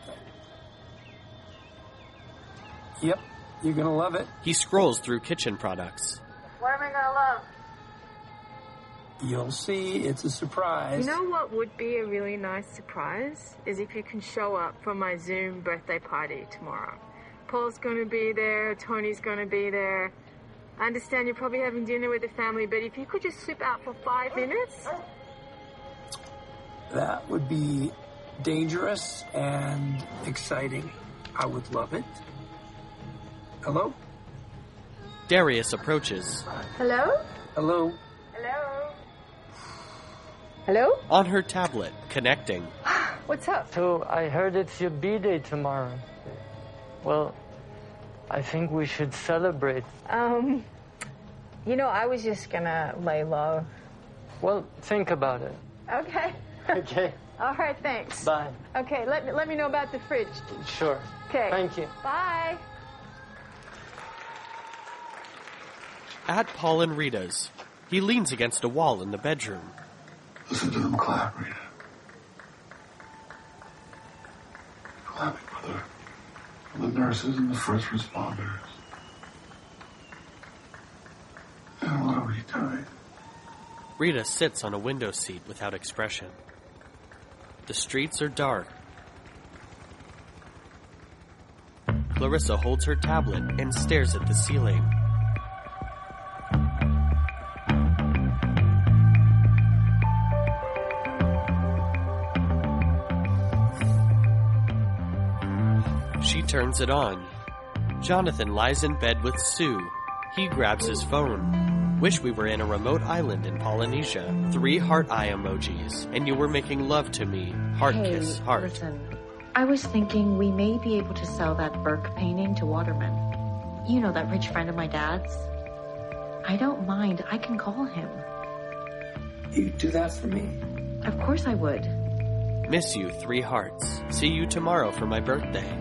Yep, you're gonna love it. He scrolls through kitchen products. What am I gonna love? You'll see, it's a surprise. You know what would be a really nice surprise? Is if you can show up for my Zoom birthday party tomorrow. Paul's gonna be there, Tony's gonna be there. I understand you're probably having dinner with the family, but if you could just slip out for 5 minutes. That would be dangerous and exciting. I would love it. Hello? Darius approaches. Hello? Hello? Hello? Hello? On her tablet, connecting. What's up? So I heard it's your B-Day tomorrow. Well, I think we should celebrate. You know, I was just gonna lay low. Well, think about it. Okay. Okay. All right, thanks. Bye. Okay, let me know about the fridge. Sure. Okay. Thank you. Bye. At Paul and Rita's, he leans against a wall in the bedroom. Listen to them clap, Rita. Clapping for the nurses and the first responders. And what are we doing? Rita sits on a window seat without expression. The streets are dark. Clarissa holds her tablet and stares at the ceiling. She turns it on. Jonathan lies in bed with Sue. He grabs his phone. Wish we were in a remote island in Polynesia. 3 heart eye emojis. And you were making love to me. Heart kiss, heart. Listen, I was thinking we may be able to sell that Burke painting to Waterman. You know, that rich friend of my dad's. I don't mind. I can call him. You'd do that for me? Of course I would. Miss you, 3 hearts. See you tomorrow for my birthday.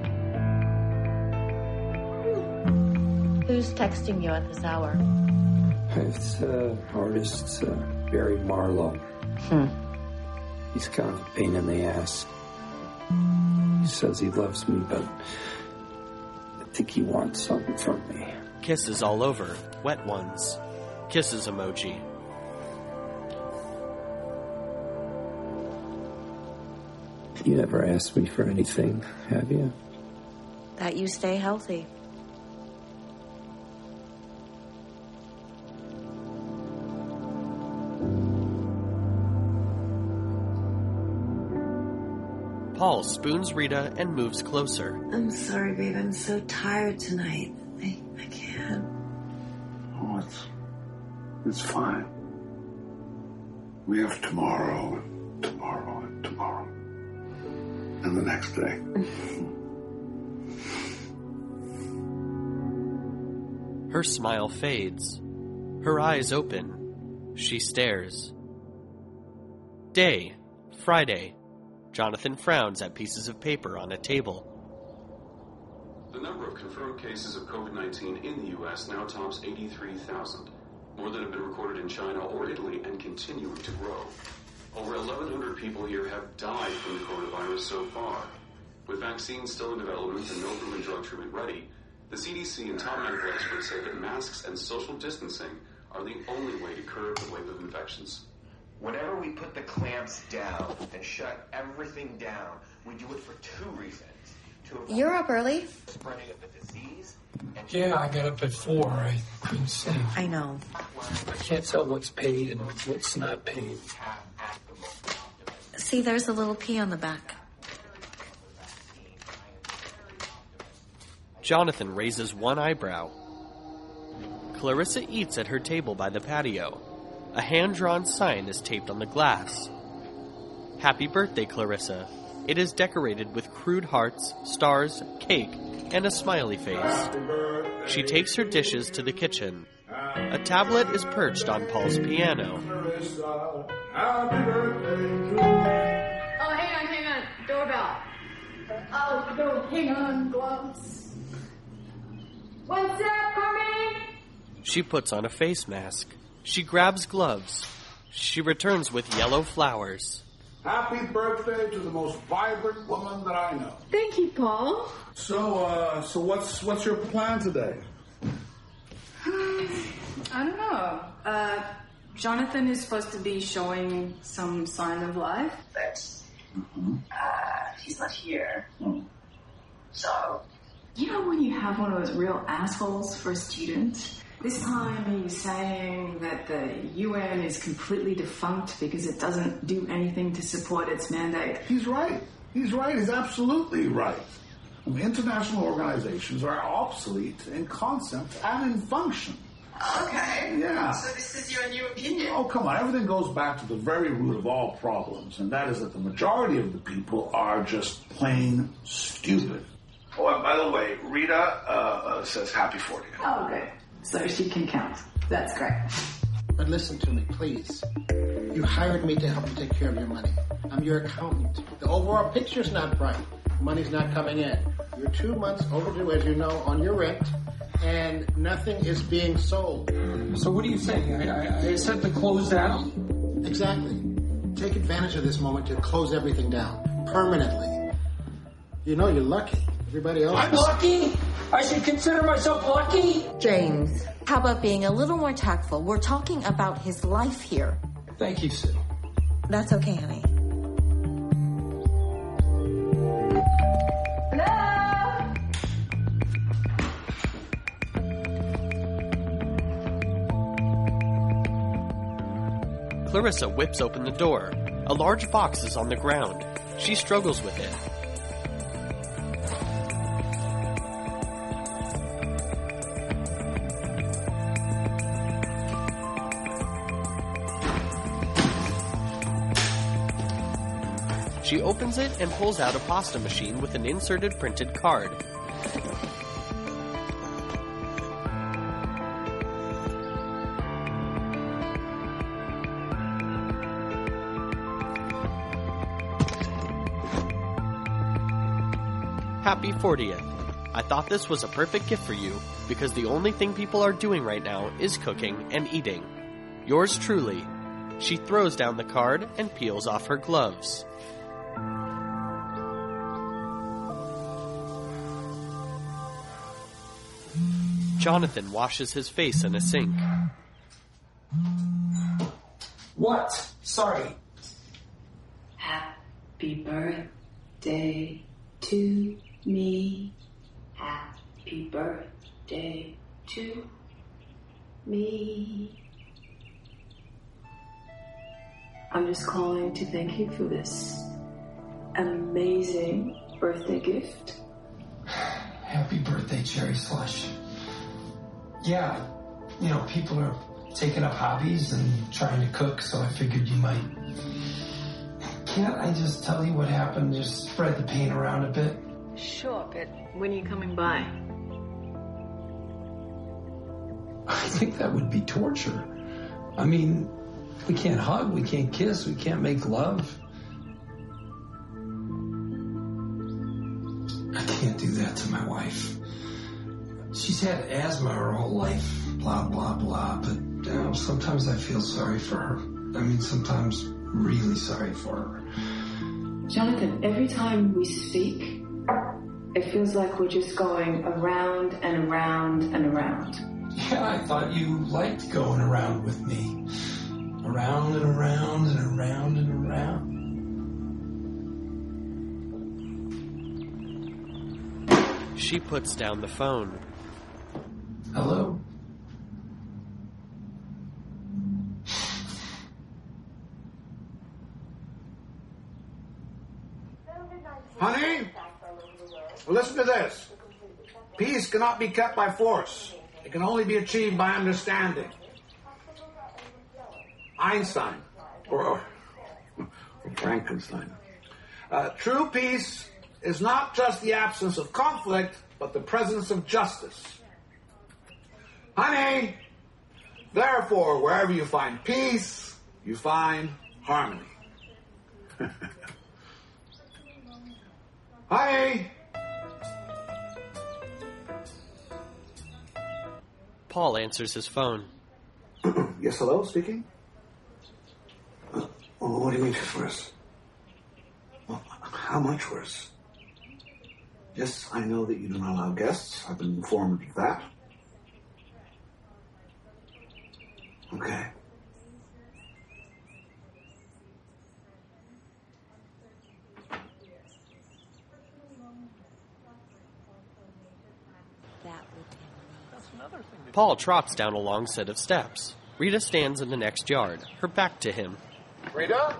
Who's texting you at this hour? It's artist Barry Marlowe. He's kind of a pain in the ass. He says he loves me, but I think he wants something from me. Kisses all over. Wet ones. Kisses emoji. You never asked me for anything, have you? That you stay healthy. Paul spoons Rita and moves closer. I'm sorry, babe. I'm so tired tonight. I can't. Oh, it's fine. We have tomorrow, and tomorrow, and tomorrow. And the next day. Her smile fades. Her eyes open. She stares. Day, Friday. Jonathan frowns at pieces of paper on a table. The number of confirmed cases of COVID-19 in the U.S. now tops 83,000. more than have been recorded in China or Italy and continuing to grow. Over 1,100 people here have died from the coronavirus so far. With vaccines still in development and no proven drug treatment ready, the CDC and top medical experts say that masks and social distancing are the only way to curb the wave of infections. Whenever we put the clamps down and shut everything down, we do it for two reasons. You're up early? Spreading of the disease. Yeah, I got up at 4. I couldn't sleep. I know. I can't tell what's paid and what's not paid. See, there's a little P on the back. Jonathan raises one eyebrow. Clarissa eats at her table by the patio. A hand-drawn sign is taped on the glass. Happy birthday, Clarissa. It is decorated with crude hearts, stars, cake, and a smiley face. She takes her dishes to the kitchen. A tablet is perched on Paul's piano. Oh, hang on. Doorbell. Oh, no, hang on, gloves. What's up, coming? She puts on a face mask. She grabs gloves. She returns with yellow flowers. Happy birthday to the most vibrant woman that I know. Thank you, Paul. So what's your plan today? I don't know. Jonathan is supposed to be showing some sign of life. But he's not here. So, you know when you have one of those real assholes for a student? This time he's saying that the UN is completely defunct because it doesn't do anything to support its mandate. He's right. He's absolutely right. International organizations are obsolete in concept and in function. Okay. Yeah. So this is your new opinion? Oh, come on. Everything goes back to the very root of all problems, and that is that the majority of the people are just plain stupid. Oh, and by the way, Rita says happy 40th. Oh, good. So she can count. That's great. But listen to me, please. You hired me to help you take care of your money. I'm your accountant. The overall picture's not bright. Money's not coming in. You're 2 months overdue, as you know, on your rent, and nothing is being sold. So what are you saying? I said to close down? Exactly. Take advantage of this moment to close everything down. Permanently. You know you're lucky. Everybody else... I'm lucky? I should consider myself lucky? James, how about being a little more tactful? We're talking about his life here. Thank you, Sue. That's okay, honey. Hello? Clarissa whips open the door. A large box is on the ground. She struggles with it. She opens it and pulls out a pasta machine with an inserted printed card. Happy 40th. I thought this was a perfect gift for you because the only thing people are doing right now is cooking and eating. Yours truly. She throws down the card and peels off her gloves. Jonathan washes his face in a sink. What? Sorry. Happy birthday to me. Happy birthday to me. I'm just calling to thank you for this amazing birthday gift. Happy birthday, Cherry Slush. Yeah, you know, people are taking up hobbies and trying to cook, so I figured you might. Can't I just tell you what happened? Just spread the pain around a bit? Sure, but when are you coming by? I think that would be torture. I mean, we can't hug, we can't kiss, we can't make love. I can't do that to my wife. She's had asthma her whole life, blah, blah, blah, but Sometimes I feel sorry for her. I mean, sometimes really sorry for her. Jonathan, every time we speak, it feels like we're just going around and around and around. Yeah, I thought you liked going around with me. Around and around and around and around. She puts down the phone. Hello? Honey, listen to this. Peace cannot be kept by force. It can only be achieved by understanding. Einstein, or Frankenstein. True peace is not just the absence of conflict, but the presence of justice. Honey, therefore, wherever you find peace, you find harmony. Honey! Paul answers his phone. Yes, hello, speaking? What do you mean worse? Well, how much worse? Yes, I know that you do not allow guests. I've been informed of that. Okay. Paul trots down a long set of steps. Rita stands in the next yard, her back to him. Rita?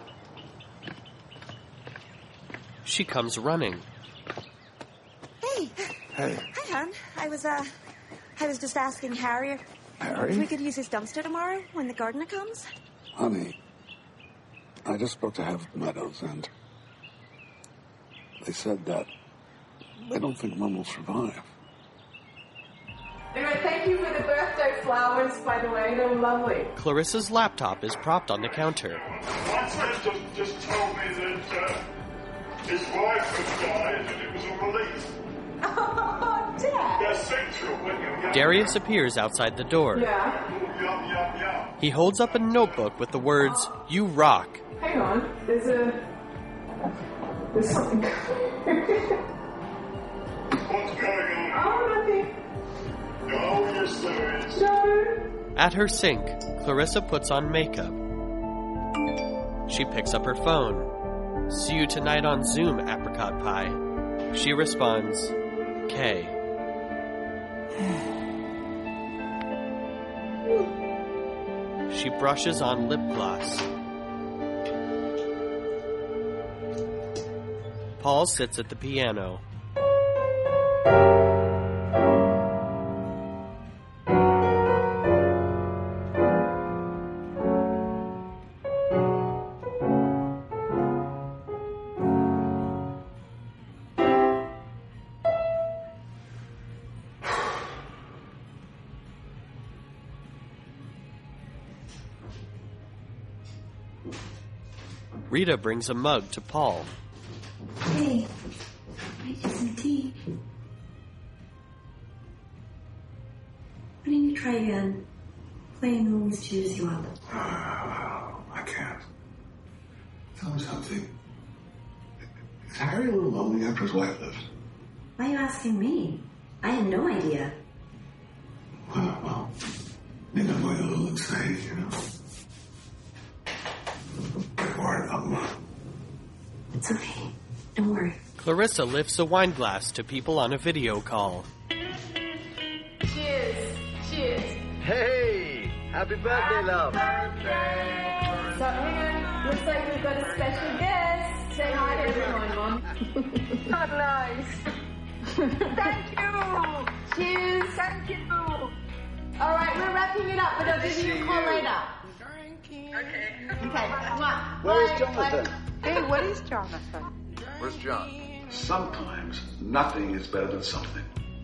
She comes running. Hey. Hey. Hi, hon. I was just asking Harry if we could use his dumpster tomorrow when the gardener comes. Honey, I just spoke to Have Meadows, and they said that they don't think Mom will survive. Anyway, thank you for the birthday flowers, by the way. They were lovely. Clarissa's laptop is propped on the counter. My friend just told me that his wife had died and it was a relief. Oh, Dad! They're central when you're young. Darius appears outside the door. Yeah? Yum, yum, yum. He holds up a notebook with the words, "You rock." Hang on. There's something. What's going on? Oh, nothing. Oh, yes, there is. No. At her sink, Clarissa puts on makeup. She picks up her phone. "See you tonight on Zoom, apricot pie." She responds, "K." She brushes on lip gloss. Paul sits at the piano. Rita brings a mug to Paul. Hey, make you some tea. Why don't you try again? Playing always cheers you up. I can't. Tell me something. Is Harry a little lonely after his wife left? Why are you asking me? I have no idea. Well, maybe I'm going a little insane, you know. Get worried about Mom. It's okay. Don't worry. Clarissa lifts a wine glass to people on a video call. Cheers. Cheers. Hey! Happy birthday, love! So, hang on. Looks like we've got a special guest. Say hi to everyone, Mom. Not nice. Thank you. Cheers. Thank you. All right, we're wrapping it up, but I'll give you a call later. Okay. Come on. Where's Jonathan? Hey, what is Jonathan? Where's John? Sometimes nothing is better than something.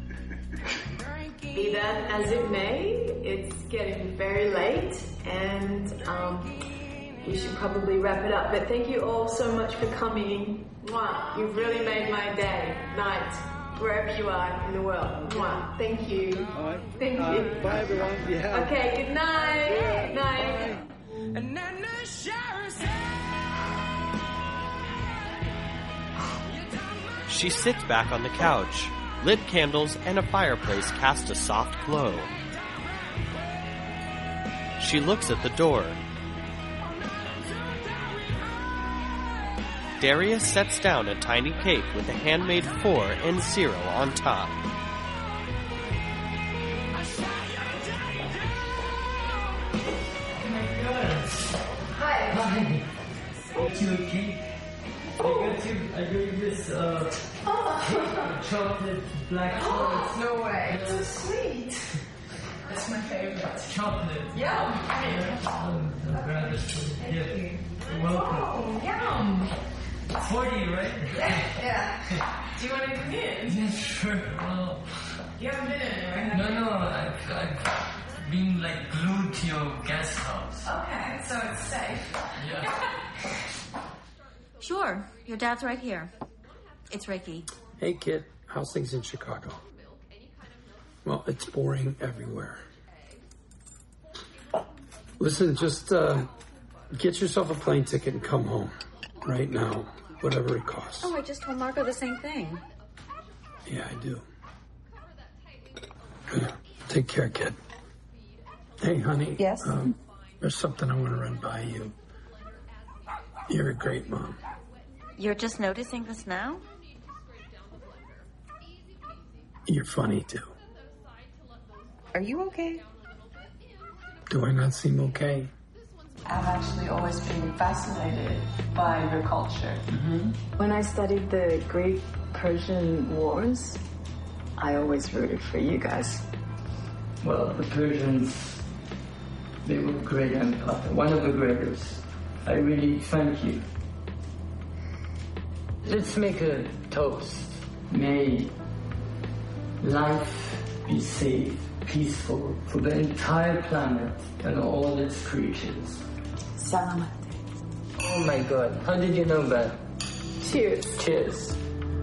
Be that as it may, it's getting very late, and we should probably wrap it up. But thank you all so much for coming. Mwah. You've really made my day, night. wherever you are in the world. Mwah. Thank you. All right. Thank you. Bye, everyone. Yeah. Okay, good night. Good night. She sits back on the couch. Lit candles and a fireplace cast a soft glow. She looks at the door. Darius sets down a tiny cake with a handmade 4 and 0 on top. Hi. Got you a cake. I got you this chocolate black chocolate. No way. So sweet. That's my favorite. Chocolate. Yum. I'll grab this for you. You're welcome. Oh, yum. 40, right? Yeah. Do you want to come in? Yeah, sure. Well, you haven't been anywhere, have you? No, I've been like glued to your guest house. Okay, so it's safe. Yeah. Sure. Your dad's right here. It's Ricky. Hey, kid. How's things in Chicago? Well, it's boring everywhere. Listen, just get yourself a plane ticket and come home. Right now. Whatever it costs. Oh, I just told Marco the same thing. Yeah, I do. Take care, kid. Hey, honey. Yes? There's something I want to run by you. You're a great mom. You're just noticing this now? You're funny, too. Are you okay? Do I not seem okay? I've actually always been fascinated by your culture. Mm-hmm. When I studied the Greek-Persian wars, I always rooted for you guys. Well, the Persians, they were a great empire. One of the greatest. I really thank you. Let's make a toast. May life be safe, peaceful for the entire planet and all its creatures. Salam. Oh my God, how did you know that? Cheers. Cheers.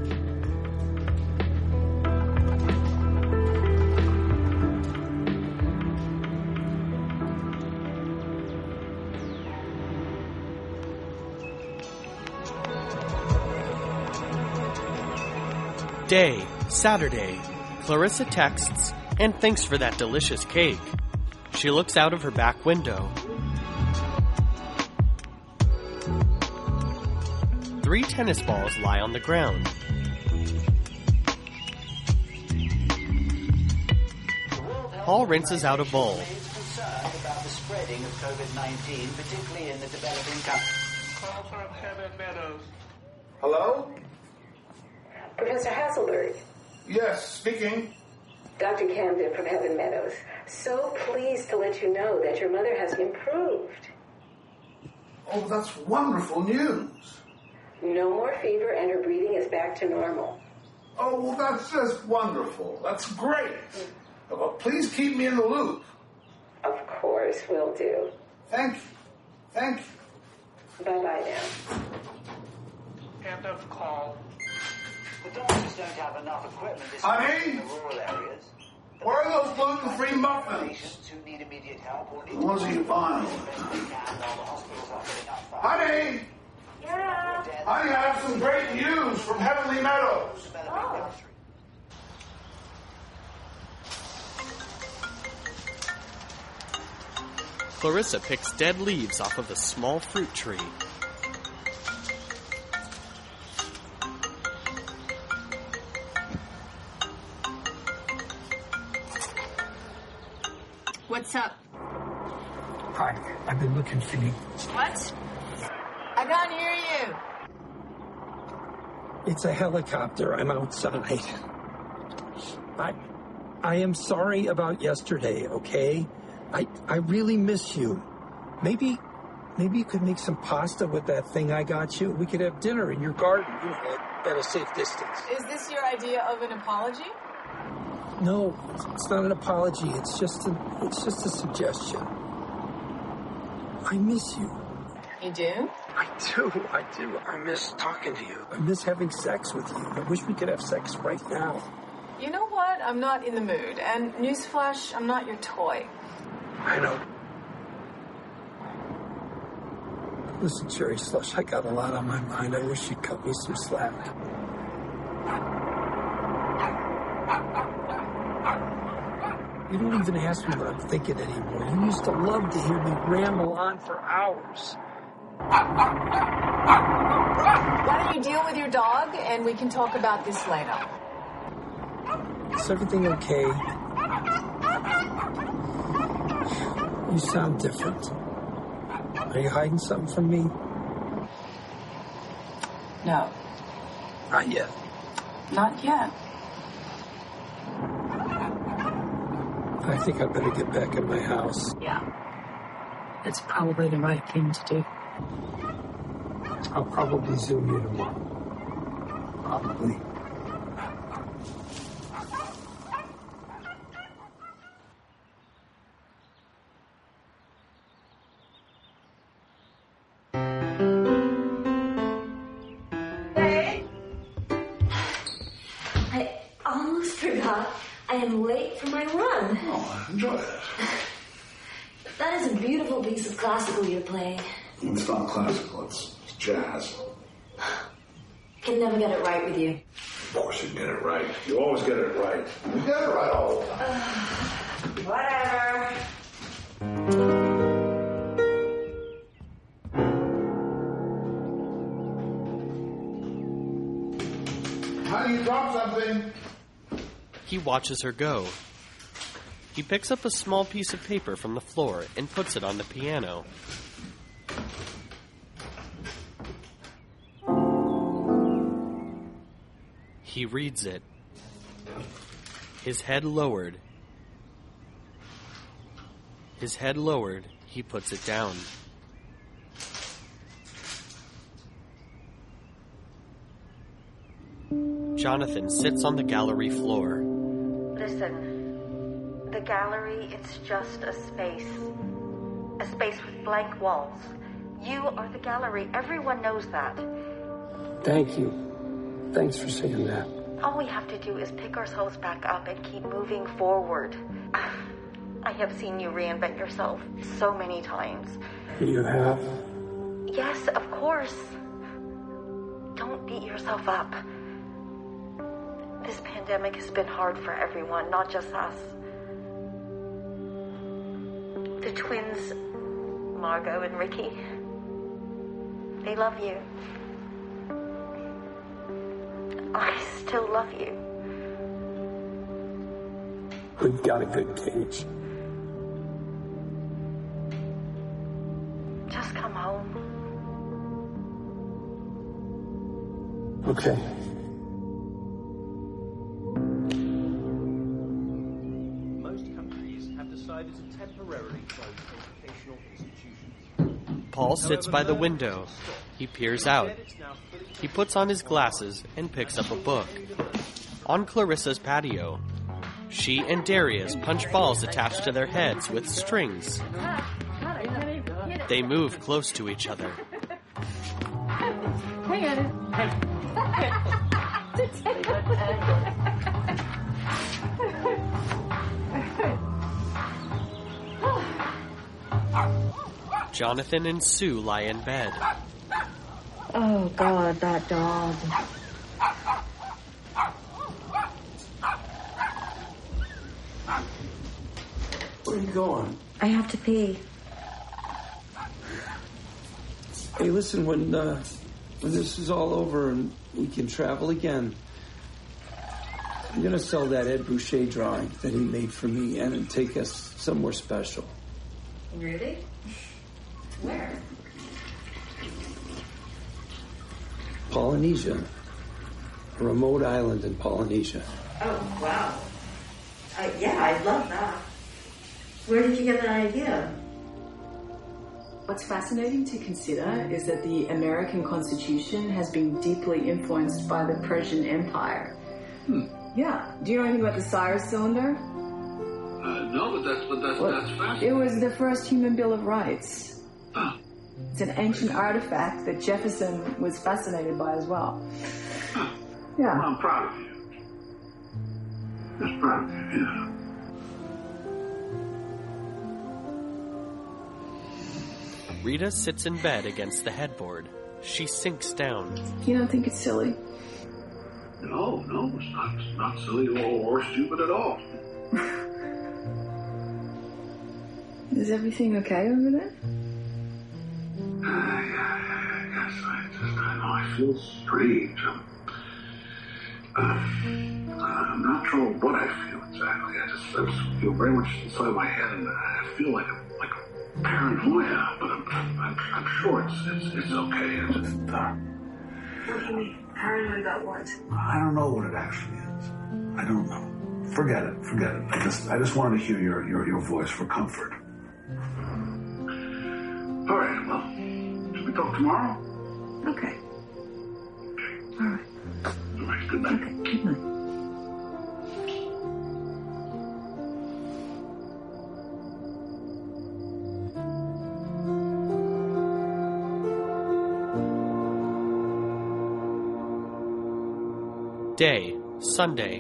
Day, Saturday. Clarissa texts, and thanks for that delicious cake. She looks out of her back window. 3 tennis balls lie on the ground. Paul rinses out a bowl. Concerned about the spreading of COVID-19, particularly in the developing countries. Call from Heaven Meadows. Hello? Professor Hasselberg. Yes, speaking. Dr. Camden from Heaven Meadows. So pleased to let you know that your mother has improved. Oh, that's wonderful news. No more fever and her breathing is back to normal. Oh, well, that's just wonderful. That's great. Well, please keep me in the loop. Of course, will do. Thank you. Thank you. Bye-bye now. End of call. The doctors don't have enough equipment Honey? in the rural areas. Where are those gluten-free muffins? Patients who need immediate help or need The ones that you buy. Honey! Yeah? Honey, I have some great news from Heavenly Meadows. Oh. Clarissa picks dead leaves off of a small fruit tree. What's up? Hi, I've been looking for you. What? I can't hear you. It's a helicopter. I'm outside. I am sorry about yesterday, okay? I really miss you. Maybe you could make some pasta with that thing I got you. We could have dinner in your garden, at a safe distance. Is this your idea of an apology? No, it's not an apology. It's just a suggestion. I miss you. You do? I do. I miss talking to you. I miss having sex with you. I wish we could have sex right now. You know what? I'm not in the mood. And newsflash, I'm not your toy. I know. Listen, Cherry Slush, I got a lot on my mind. I wish you'd cut me some slack. You don't even ask me what I'm thinking anymore. You used to love to hear me ramble on for hours. Why don't you deal with your dog and we can talk about this later? Is everything okay? You sound different. Are you hiding something from me? No. Not yet. Not yet. I think I better get back in my house. Yeah. It's probably the right thing to do. I'll probably Zoom you tomorrow. Probably. I almost forgot I am late for my run. Oh, enjoy it. That is a beautiful piece of classical you're playing. It's not classical, it's jazz. Can never get it right with you. Of course you get it right. You always get it right. You get it right all the time. Whatever. Honey, you dropped something. He watches her go. He picks up a small piece of paper from the floor and puts it on the piano. He reads it. His head lowered. He puts it down. Jonathan sits on the gallery floor. Listen, the gallery, it's just a space with blank walls. You are the gallery. Everyone knows that. Thank you. Thanks for saying that. All we have to do is pick ourselves back up and keep moving forward. I have seen you reinvent yourself so many times. You have? Yes, of course. Don't beat yourself up. This pandemic has been hard for everyone, not just us. The twins, Margot and Ricky, they love you. I still love you. We've got a good cage. Just come home. Okay. Most countries have decided to temporarily close educational institutions. Paul sits by the window. He peers out. He puts on his glasses and picks up a book. On Clarissa's patio, she and Darius punch balls attached to their heads with strings. They move close to each other. Hang on. Jonathan and Sue lie in bed. Oh, God, that dog. Where are you going? I have to pee. Hey, listen, when this is all over and we can travel again, I'm going to sell that Ed Boucher drawing that he made for me and take us somewhere special. Really? Where? Polynesia. A remote island in Polynesia. Oh, wow. Yeah, I'd love that. Where did you get that idea? What's fascinating to consider is that the American Constitution has been deeply influenced by the Persian Empire. Yeah. Do you know anything about the Cyrus Cylinder? No, but that's fascinating. It was the first human Bill of Rights. It's an ancient artifact that Jefferson was fascinated by as well. Yeah. Well, I'm proud of you. Just proud of you, yeah. Rita sits in bed against the headboard. She sinks down. You don't think it's silly? No, it's not silly or stupid at all. Is everything okay over there? I feel strange. I'm not sure what I feel exactly. I just feel very much inside my head, and I feel like paranoia. But I'm sure it's okay. What do you mean? Paranoid about what? I don't know what it actually is. I don't know. Forget it. I just wanted to hear your voice for comfort. All right. Well, should we talk tomorrow? Okay. All right. All right. Good night. Okay. Good night. Day, Sunday.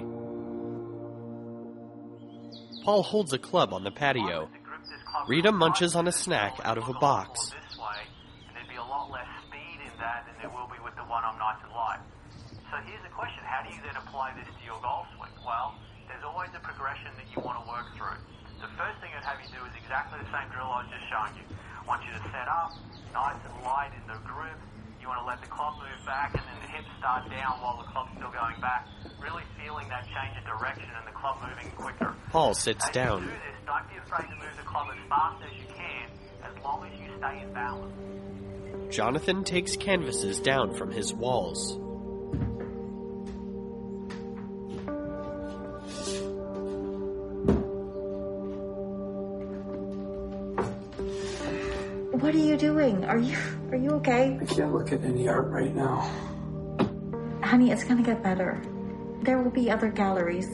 Paul holds a club on the patio. Rita munches on a snack out of a box. There'd be a lot less speed in that than there will be with the one on nice and light. So here's the question, how do you then apply this to your golf swing? Well, there's always a progression that you want to work through. The first thing I'd have you do is exactly the same drill I was just showing you. I want you to set up, nice and light in the grip. You want to let the club move back and then the hips start down while the club's still going back. Really feeling that change of direction and the club moving quicker. Paul sits down. As you do this, don't be afraid to move the club as fast as you can, as long as you stay in balance. Jonathan takes canvases down from his walls. What are you doing? Are you okay? I can't look at any art right now. Honey, it's gonna get better. There will be other galleries.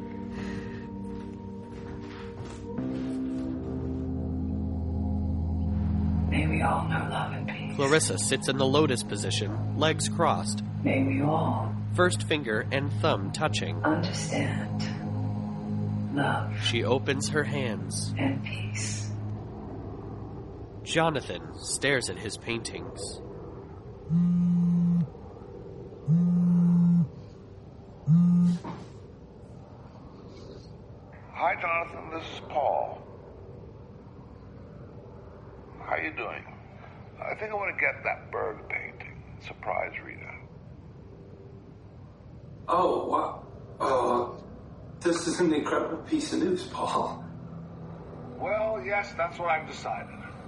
May we all know love and peace. Clarissa sits in the lotus position, legs crossed. May we all First finger and thumb touching. understand love She opens her hands. and peace. Jonathan stares at his paintings. Hi, Jonathan. This is Paul. How you doing? I think I want to get that bird painting. Surprise Rita. Oh, wow. This is an incredible piece of news, Paul. Well, yes, that's what I've decided.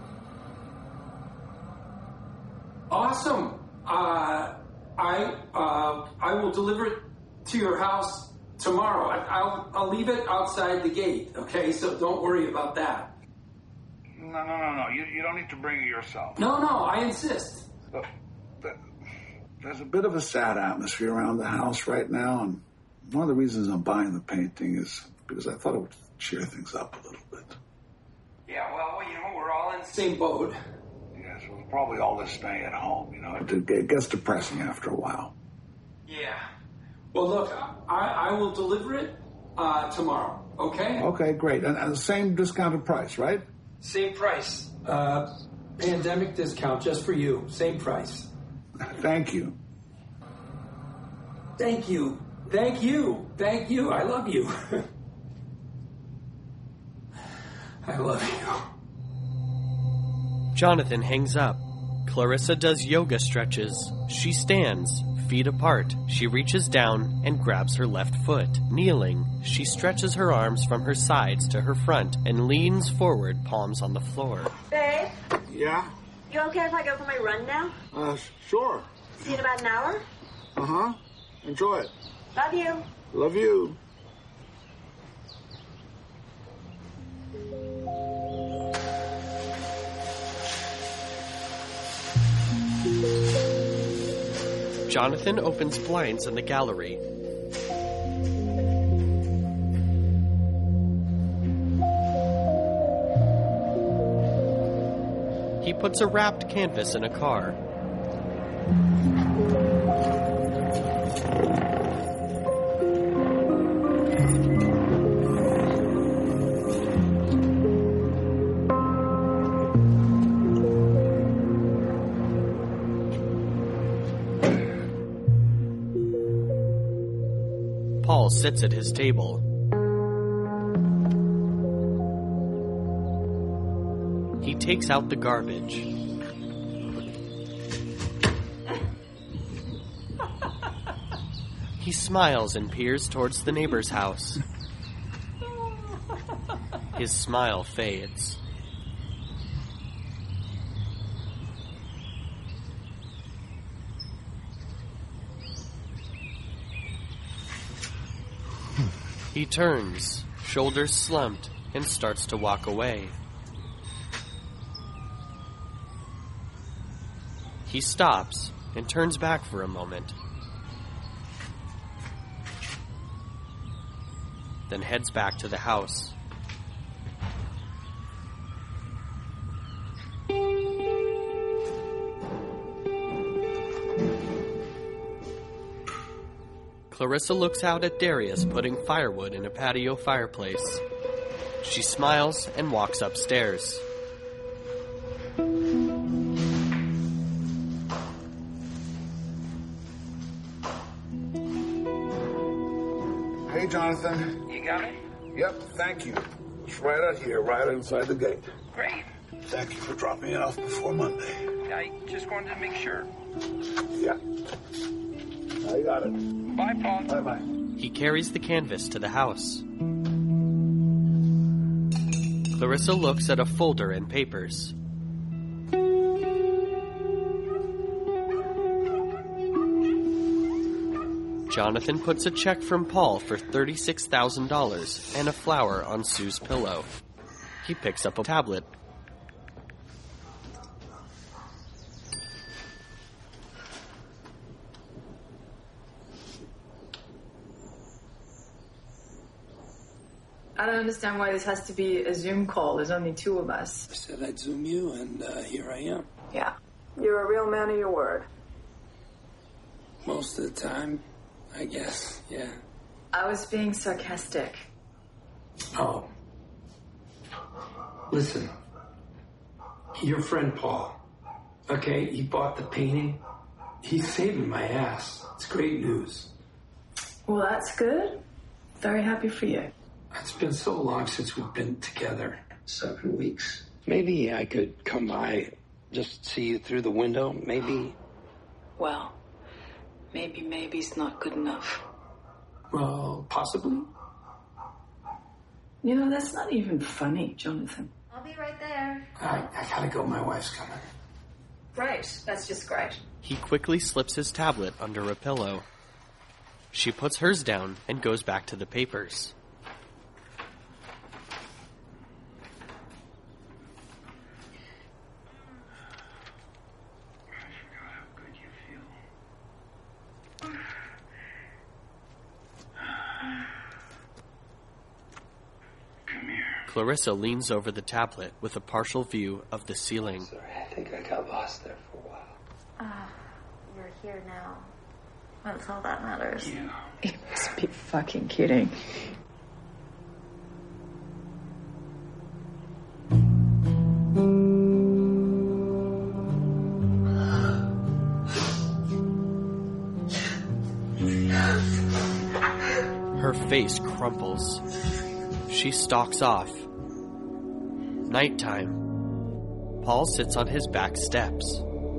Awesome. I will deliver it to your house tomorrow. I'll leave it outside the gate, okay? So don't worry about that. No. You don't need to bring it yourself. No, I insist. Look, there's a bit of a sad atmosphere around the house right now, and one of the reasons I'm buying the painting is because I thought it would cheer things up a little bit. Yeah, well, we're all in the same boat. Yes, well, probably all this staying at home, it gets depressing after a while. Yeah. Well, look, I will deliver it tomorrow, okay? Okay, great. And the same discounted price, right? Same price. Pandemic discount just for you. Same price. Thank you. Thank you. I love you. I love you. Jonathan hangs up. Clarissa does yoga stretches. She stands, feet apart. She reaches down and grabs her left foot. Kneeling, she stretches her arms from her sides to her front and leans forward, palms on the floor. Babe, Yeah? you okay if I go for my run now? Sure. See you in about an hour? Uh-huh. Enjoy it. Love you. Love you. Jonathan opens blinds in the gallery. He puts a wrapped canvas in a car. Paul sits at his table. He takes out the garbage. He smiles and peers towards the neighbor's house. His smile fades. He turns, shoulders slumped, and starts to walk away. He stops and turns back for a moment, then heads back to the house. Clarissa looks out at Darius putting firewood in a patio fireplace. She smiles and walks upstairs. Hey, Jonathan. You got it? Yep, thank you. It's right out here, right outside the gate. Great. Thank you for dropping it off before Monday. I just wanted to make sure. Yeah. I got it. Bye, Paul. Bye-bye. He carries the canvas to the house. Clarissa looks at a folder and papers. Jonathan puts a check from Paul for $36,000 and a flower on Sue's pillow. He picks up a tablet. I don't understand why this has to be a Zoom call. There's only two of us. I said I'd Zoom you, and here I am. Yeah. You're a real man of your word. Most of the time, I guess, yeah. I was being sarcastic. Oh. Listen. Your friend Paul. Okay, he bought the painting. He's saving my ass. It's great news. Well, that's good. Very happy for you. It's been so long since we've been together. 7 weeks. Maybe I could come by, just see you through the window, maybe. Well, maybe's not good enough. Well, possibly. You know, that's not even funny, Jonathan. I'll be right there. I gotta go. My wife's coming. Great. That's just great. He quickly slips his tablet under a pillow. She puts hers down and goes back to the papers. Clarissa leans over the tablet with a partial view of the ceiling. Sorry, I think I got lost there for a while. You're here now. That's all that matters. Yeah. You must be fucking kidding. Her face crumples. She stalks off. Nighttime. Paul sits on his back steps.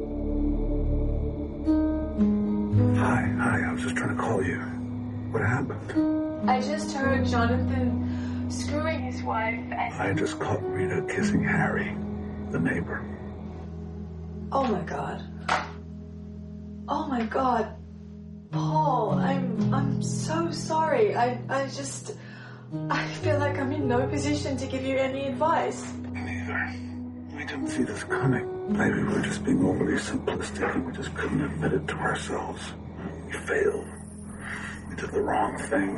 Hi, I was just trying to call you. What happened? I just heard Jonathan screwing his wife and... I just caught Rita kissing Harry, the neighbor. Oh my god. Oh my god. Paul, I'm so sorry. I feel like I'm in no position to give you any advice. Me neither. We didn't see this coming. Maybe we were just being overly simplistic and we just couldn't admit it to ourselves. We failed. We did the wrong thing.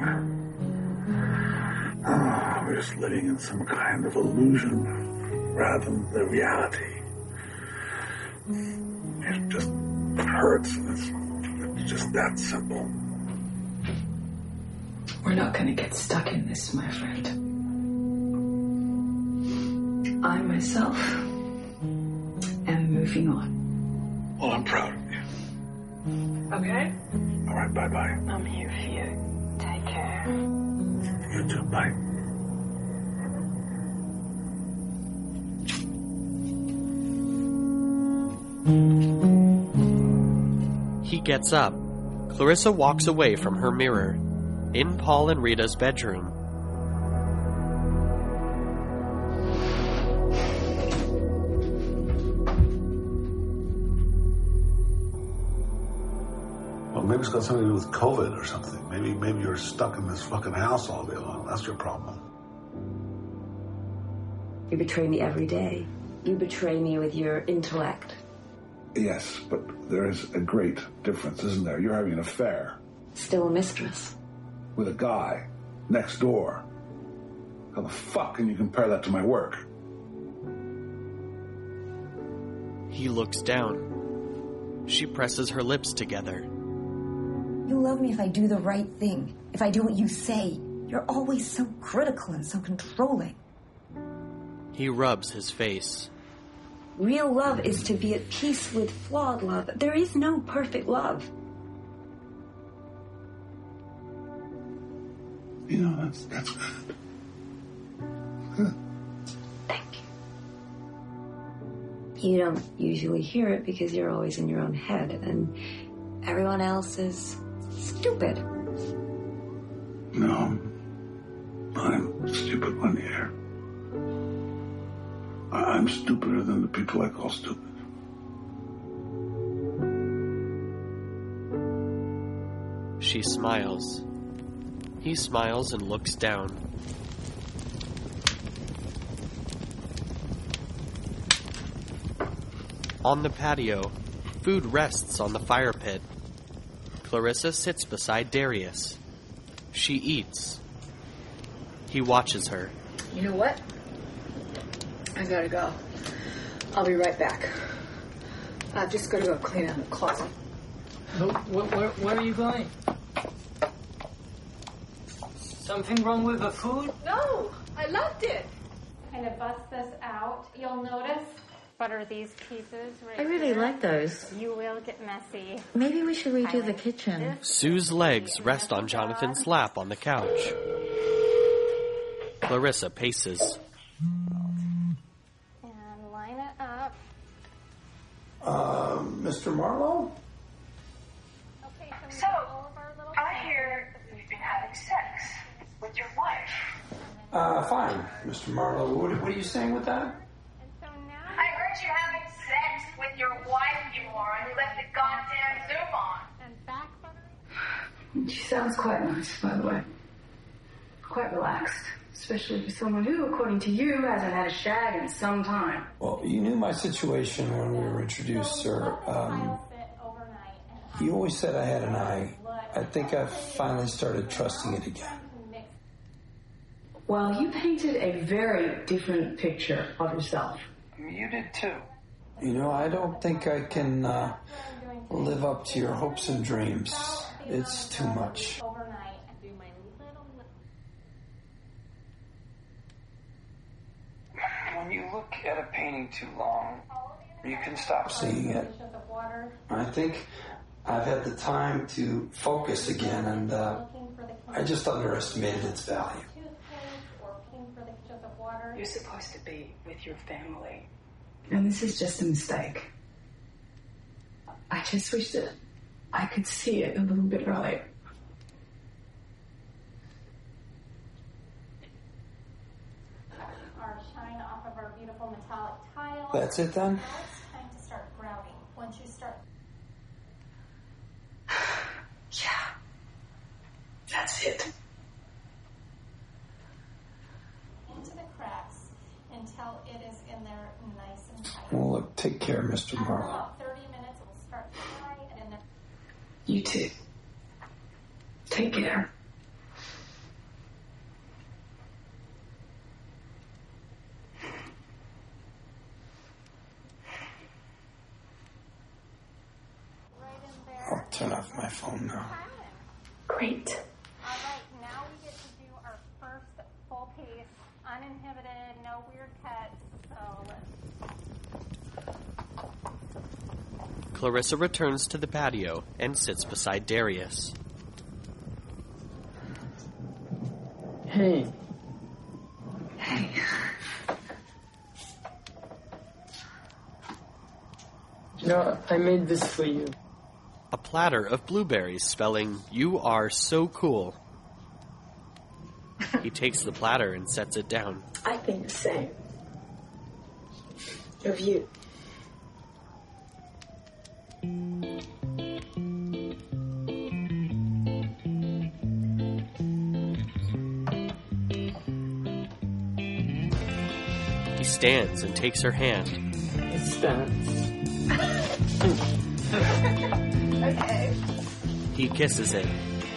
We're just living in some kind of illusion rather than the reality. It just hurts. It's just that simple. We're not going to get stuck in this, my friend. I myself am moving on. Well, I'm proud of you. Okay? All right, bye-bye. I'm here for you. Take care. You too, bye. He gets up. Clarissa walks away from her mirror. In Paul and Rita's bedroom. Well, maybe it's got something to do with COVID or something. Maybe you're stuck in this fucking house all day long. That's your problem. You betray me every day. You betray me with your intellect. Yes, but there is a great difference, isn't there? You're having an affair. Still a mistress. With a guy next door. How the fuck can you compare that to my work? He looks down. She presses her lips together. You love me if I do the right thing, if I do what you say. You're always so critical and so controlling. He rubs his face. Real love is to be at peace with flawed love. There is no perfect love. You know, that's good. Good. Thank you. You don't usually hear it because you're always in your own head, and everyone else is stupid. No, I'm stupid, Lanier. I'm stupider than the people I call stupid. She smiles. He smiles and looks down. On the patio, food rests on the fire pit. Clarissa sits beside Darius. She eats. He watches her. You know what? I gotta go. I'll be right back. I've just gotta go clean out the closet. Where are you going? Something wrong with the food? No, I loved it. Kind of bust this out. You'll notice butter these pieces right I really here. like those. You will get messy. Maybe we should redo the kitchen. Sue's legs rest on Jonathan's lap on the couch. Clarissa paces. And line it up. Mr. Marlowe? So, I hear you've been having sex with your wife. Fine, Mr. Marlowe. What are you saying with that? I heard you having sex with your wife, you moron. You left the goddamn Zoom on. And back buttering. She sounds quite nice, by the way. Quite relaxed. Especially for someone who, according to you, hasn't had a shag in some time. Well, you knew my situation when we were introduced, sir. You always said I had an eye. I think I've finally started trusting it again. Well, you painted a very different picture of yourself. You did too. You know, I don't think I can live up to your hopes and dreams. It's too much. When you look at a painting too long, you can stop seeing it. I think I've had the time to focus again, and I just underestimated its value. You're supposed to be with your family. And this is just a mistake. I just wish that I could see it a little bit earlier. Our shine off of our beautiful metallic tile. That's it then? Now it's time to start grouting. Once you start... Yeah. That's it. into the cracks until it is in there nice and tight. Well, look, take care, Mr. After Marlowe. about 30 minutes, it will start to dry, and in there... You too. Take care. turn off my phone now. Great. Alright, now we get to do our first full piece, uninhibited, no weird cuts, so let's... Clarissa returns to the patio and sits beside Darius. Hey. Hey. You know, I made this for you. A platter of blueberries spelling, "You are so cool." He takes the platter and sets it down. I think the same. Of you. He stands and takes her hand. It stands. Okay. He kisses it.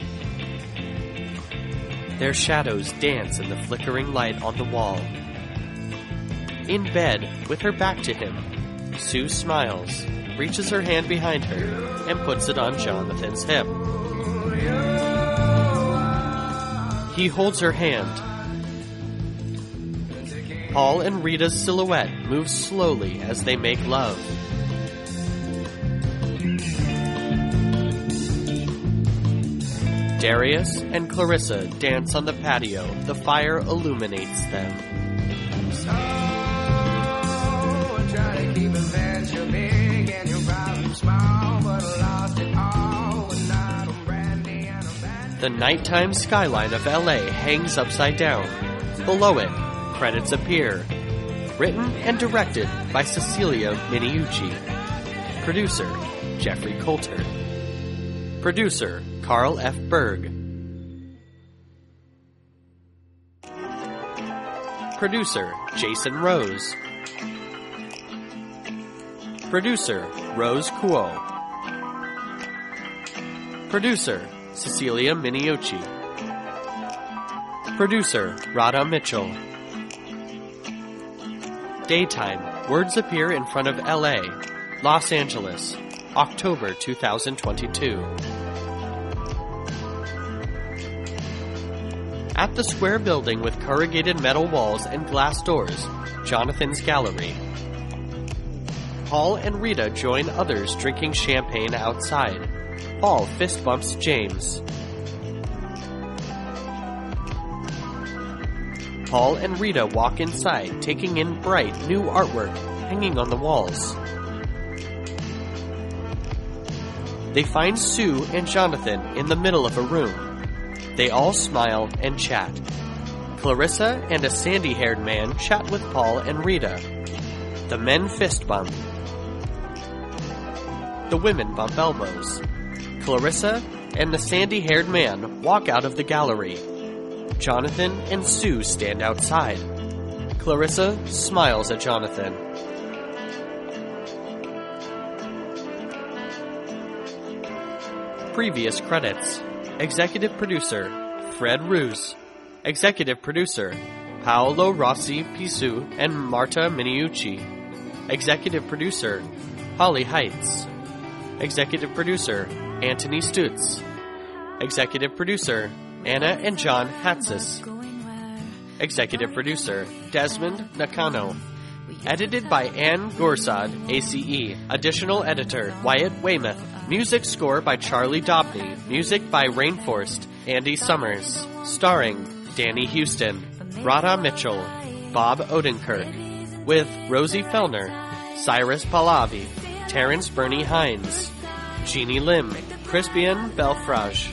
Their shadows dance in the flickering light on the wall. In bed, with her back to him, Sue smiles, reaches her hand behind her, and puts it on Jonathan's hip. He holds her hand. Paul and Rita's silhouette moves slowly as they make love. Darius and Clarissa dance on the patio. The fire illuminates them. The nighttime skyline of LA hangs upside down. Below it, credits appear. Written and directed by Cecilia Miniucci. Producer, Jeffrey Coulter. Producer, Carl F. Berg. Producer, Jason Rose. Producer, Rose Kuo. Producer, Cecilia Miniucci. Producer, Radha Mitchell. Daytime, words appear in front of LA, Los Angeles, October 2022. At the square building with corrugated metal walls and glass doors, Jonathan's Gallery. Paul and Rita join others drinking champagne outside. Paul fist bumps James. Paul and Rita walk inside, taking in bright new artwork hanging on the walls. They find Sue and Jonathan in the middle of a room. They all smile and chat. Clarissa and a sandy-haired man chat with Paul and Rita. The men fist bump. The women bump elbows. Clarissa and the sandy-haired man walk out of the gallery. Jonathan and Sue stand outside. Clarissa smiles at Jonathan. Previous credits. Executive producer, Fred Roos. Executive producer, Paolo Rossi Pisu and Marta Miniucci. Executive producer, Holly Heights. Executive producer, Anthony Stutz. Executive producer, Anna and John Hatsis. Executive producer, Desmond Nakano. Edited by Ann Gorsad, ACE. Additional editor, Wyatt Weymouth. Music score by Charlie Dobney. Music by Rainforest, Andy Summers. Starring Danny Houston, Radha Mitchell, Bob Odenkirk. With Rosie Fellner, Cyrus Pahlavi, Terrence Bernie Hines, Jeannie Lim, Crispian Belfrage,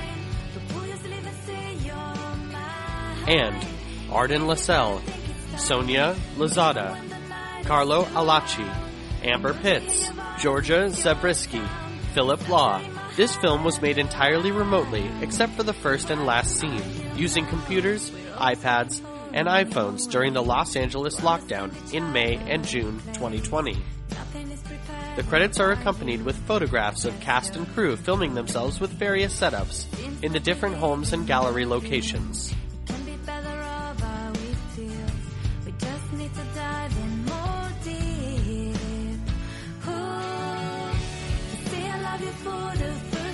and Arden Lascelle, Sonia Lozada, Carlo Alachi, Amber Pitts, Georgia Zabriskie, Philip Law. This film was made entirely remotely, except for the first and last scene, using computers, iPads, and iPhones during the Los Angeles lockdown in May and June 2020. The credits are accompanied with photographs of cast and crew filming themselves with various setups in the different homes and gallery locations. For the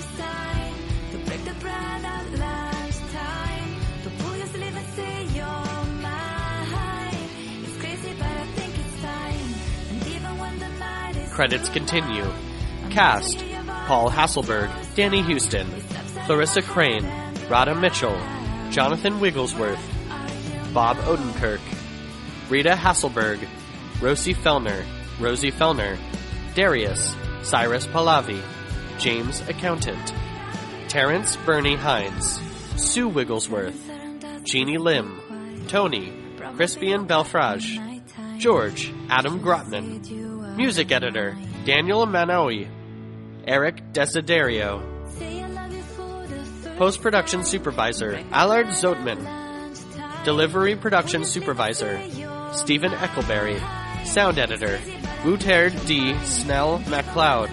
Credits continue. Cast: Paul Hasselberg, Danny Houston, Clarissa Crane, Radha Mitchell, Jonathan Wigglesworth, Bob Odenkirk, Rita Hasselberg, Rosie Fellner, Darius, Cyrus Pahlavi, James Accountant, Terrence Bernie Hines, Sue Wigglesworth, Jeannie Lim, Tony, Crispian Belfrage, George, Adam Grotman, Music Editor, Daniel Manaui, Eric Desiderio, Post-Production Supervisor, Allard Zotman, Delivery Production Supervisor, Stephen Eckelberry, Sound Editor, Wouter D. Snell MacLeod.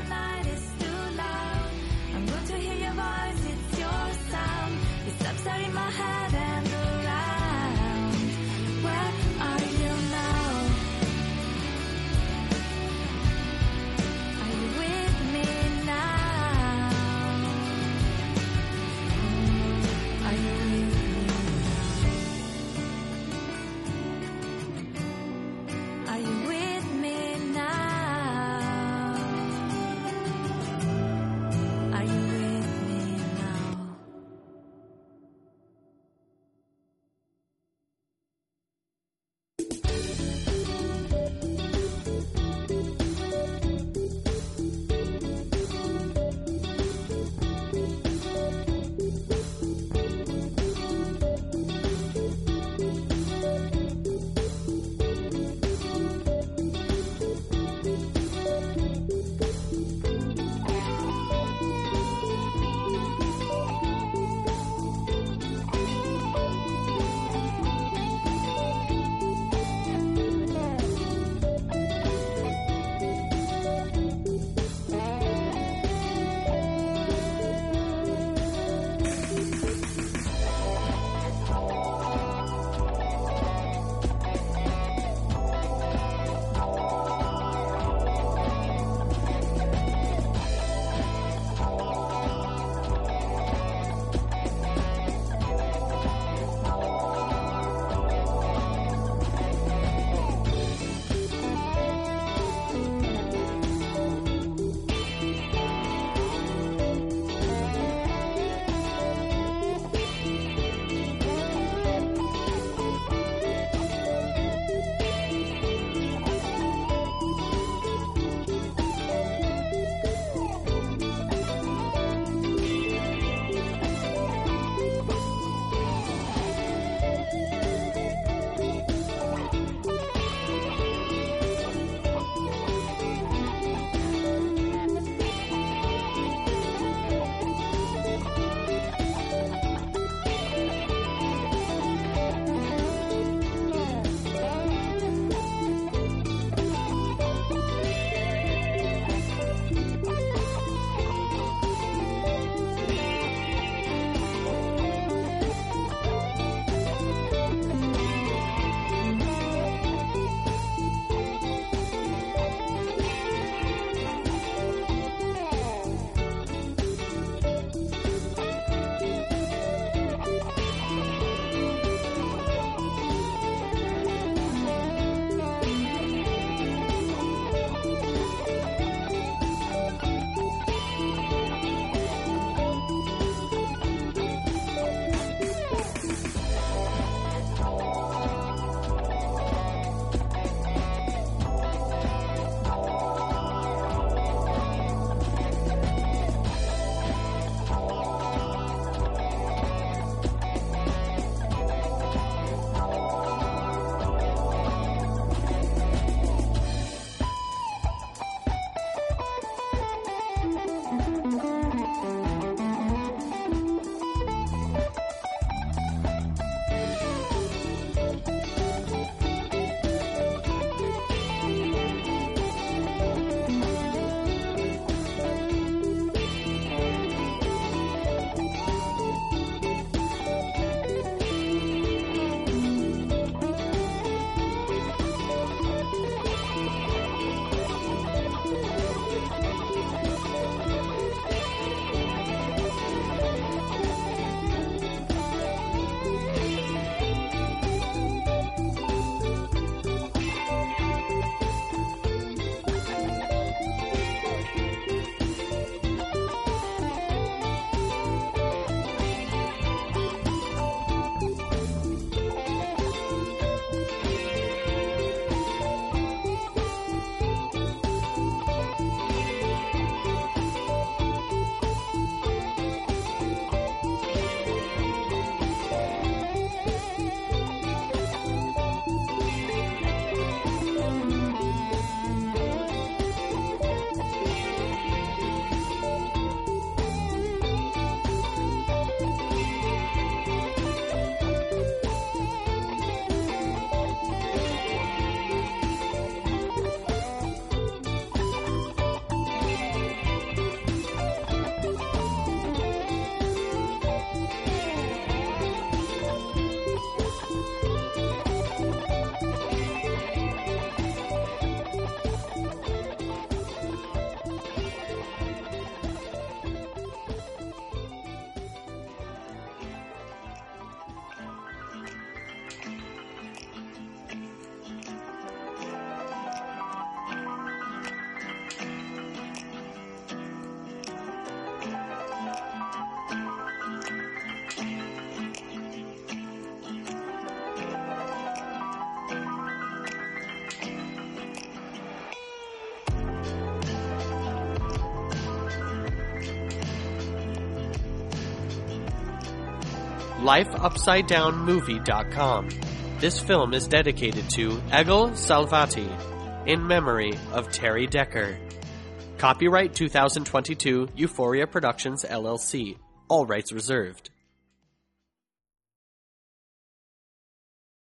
LifeUpsideDownMovie.com. This film is dedicated to Egil Salvati in memory of Terry Decker. Copyright 2022 Euphoria Productions LLC. All rights reserved.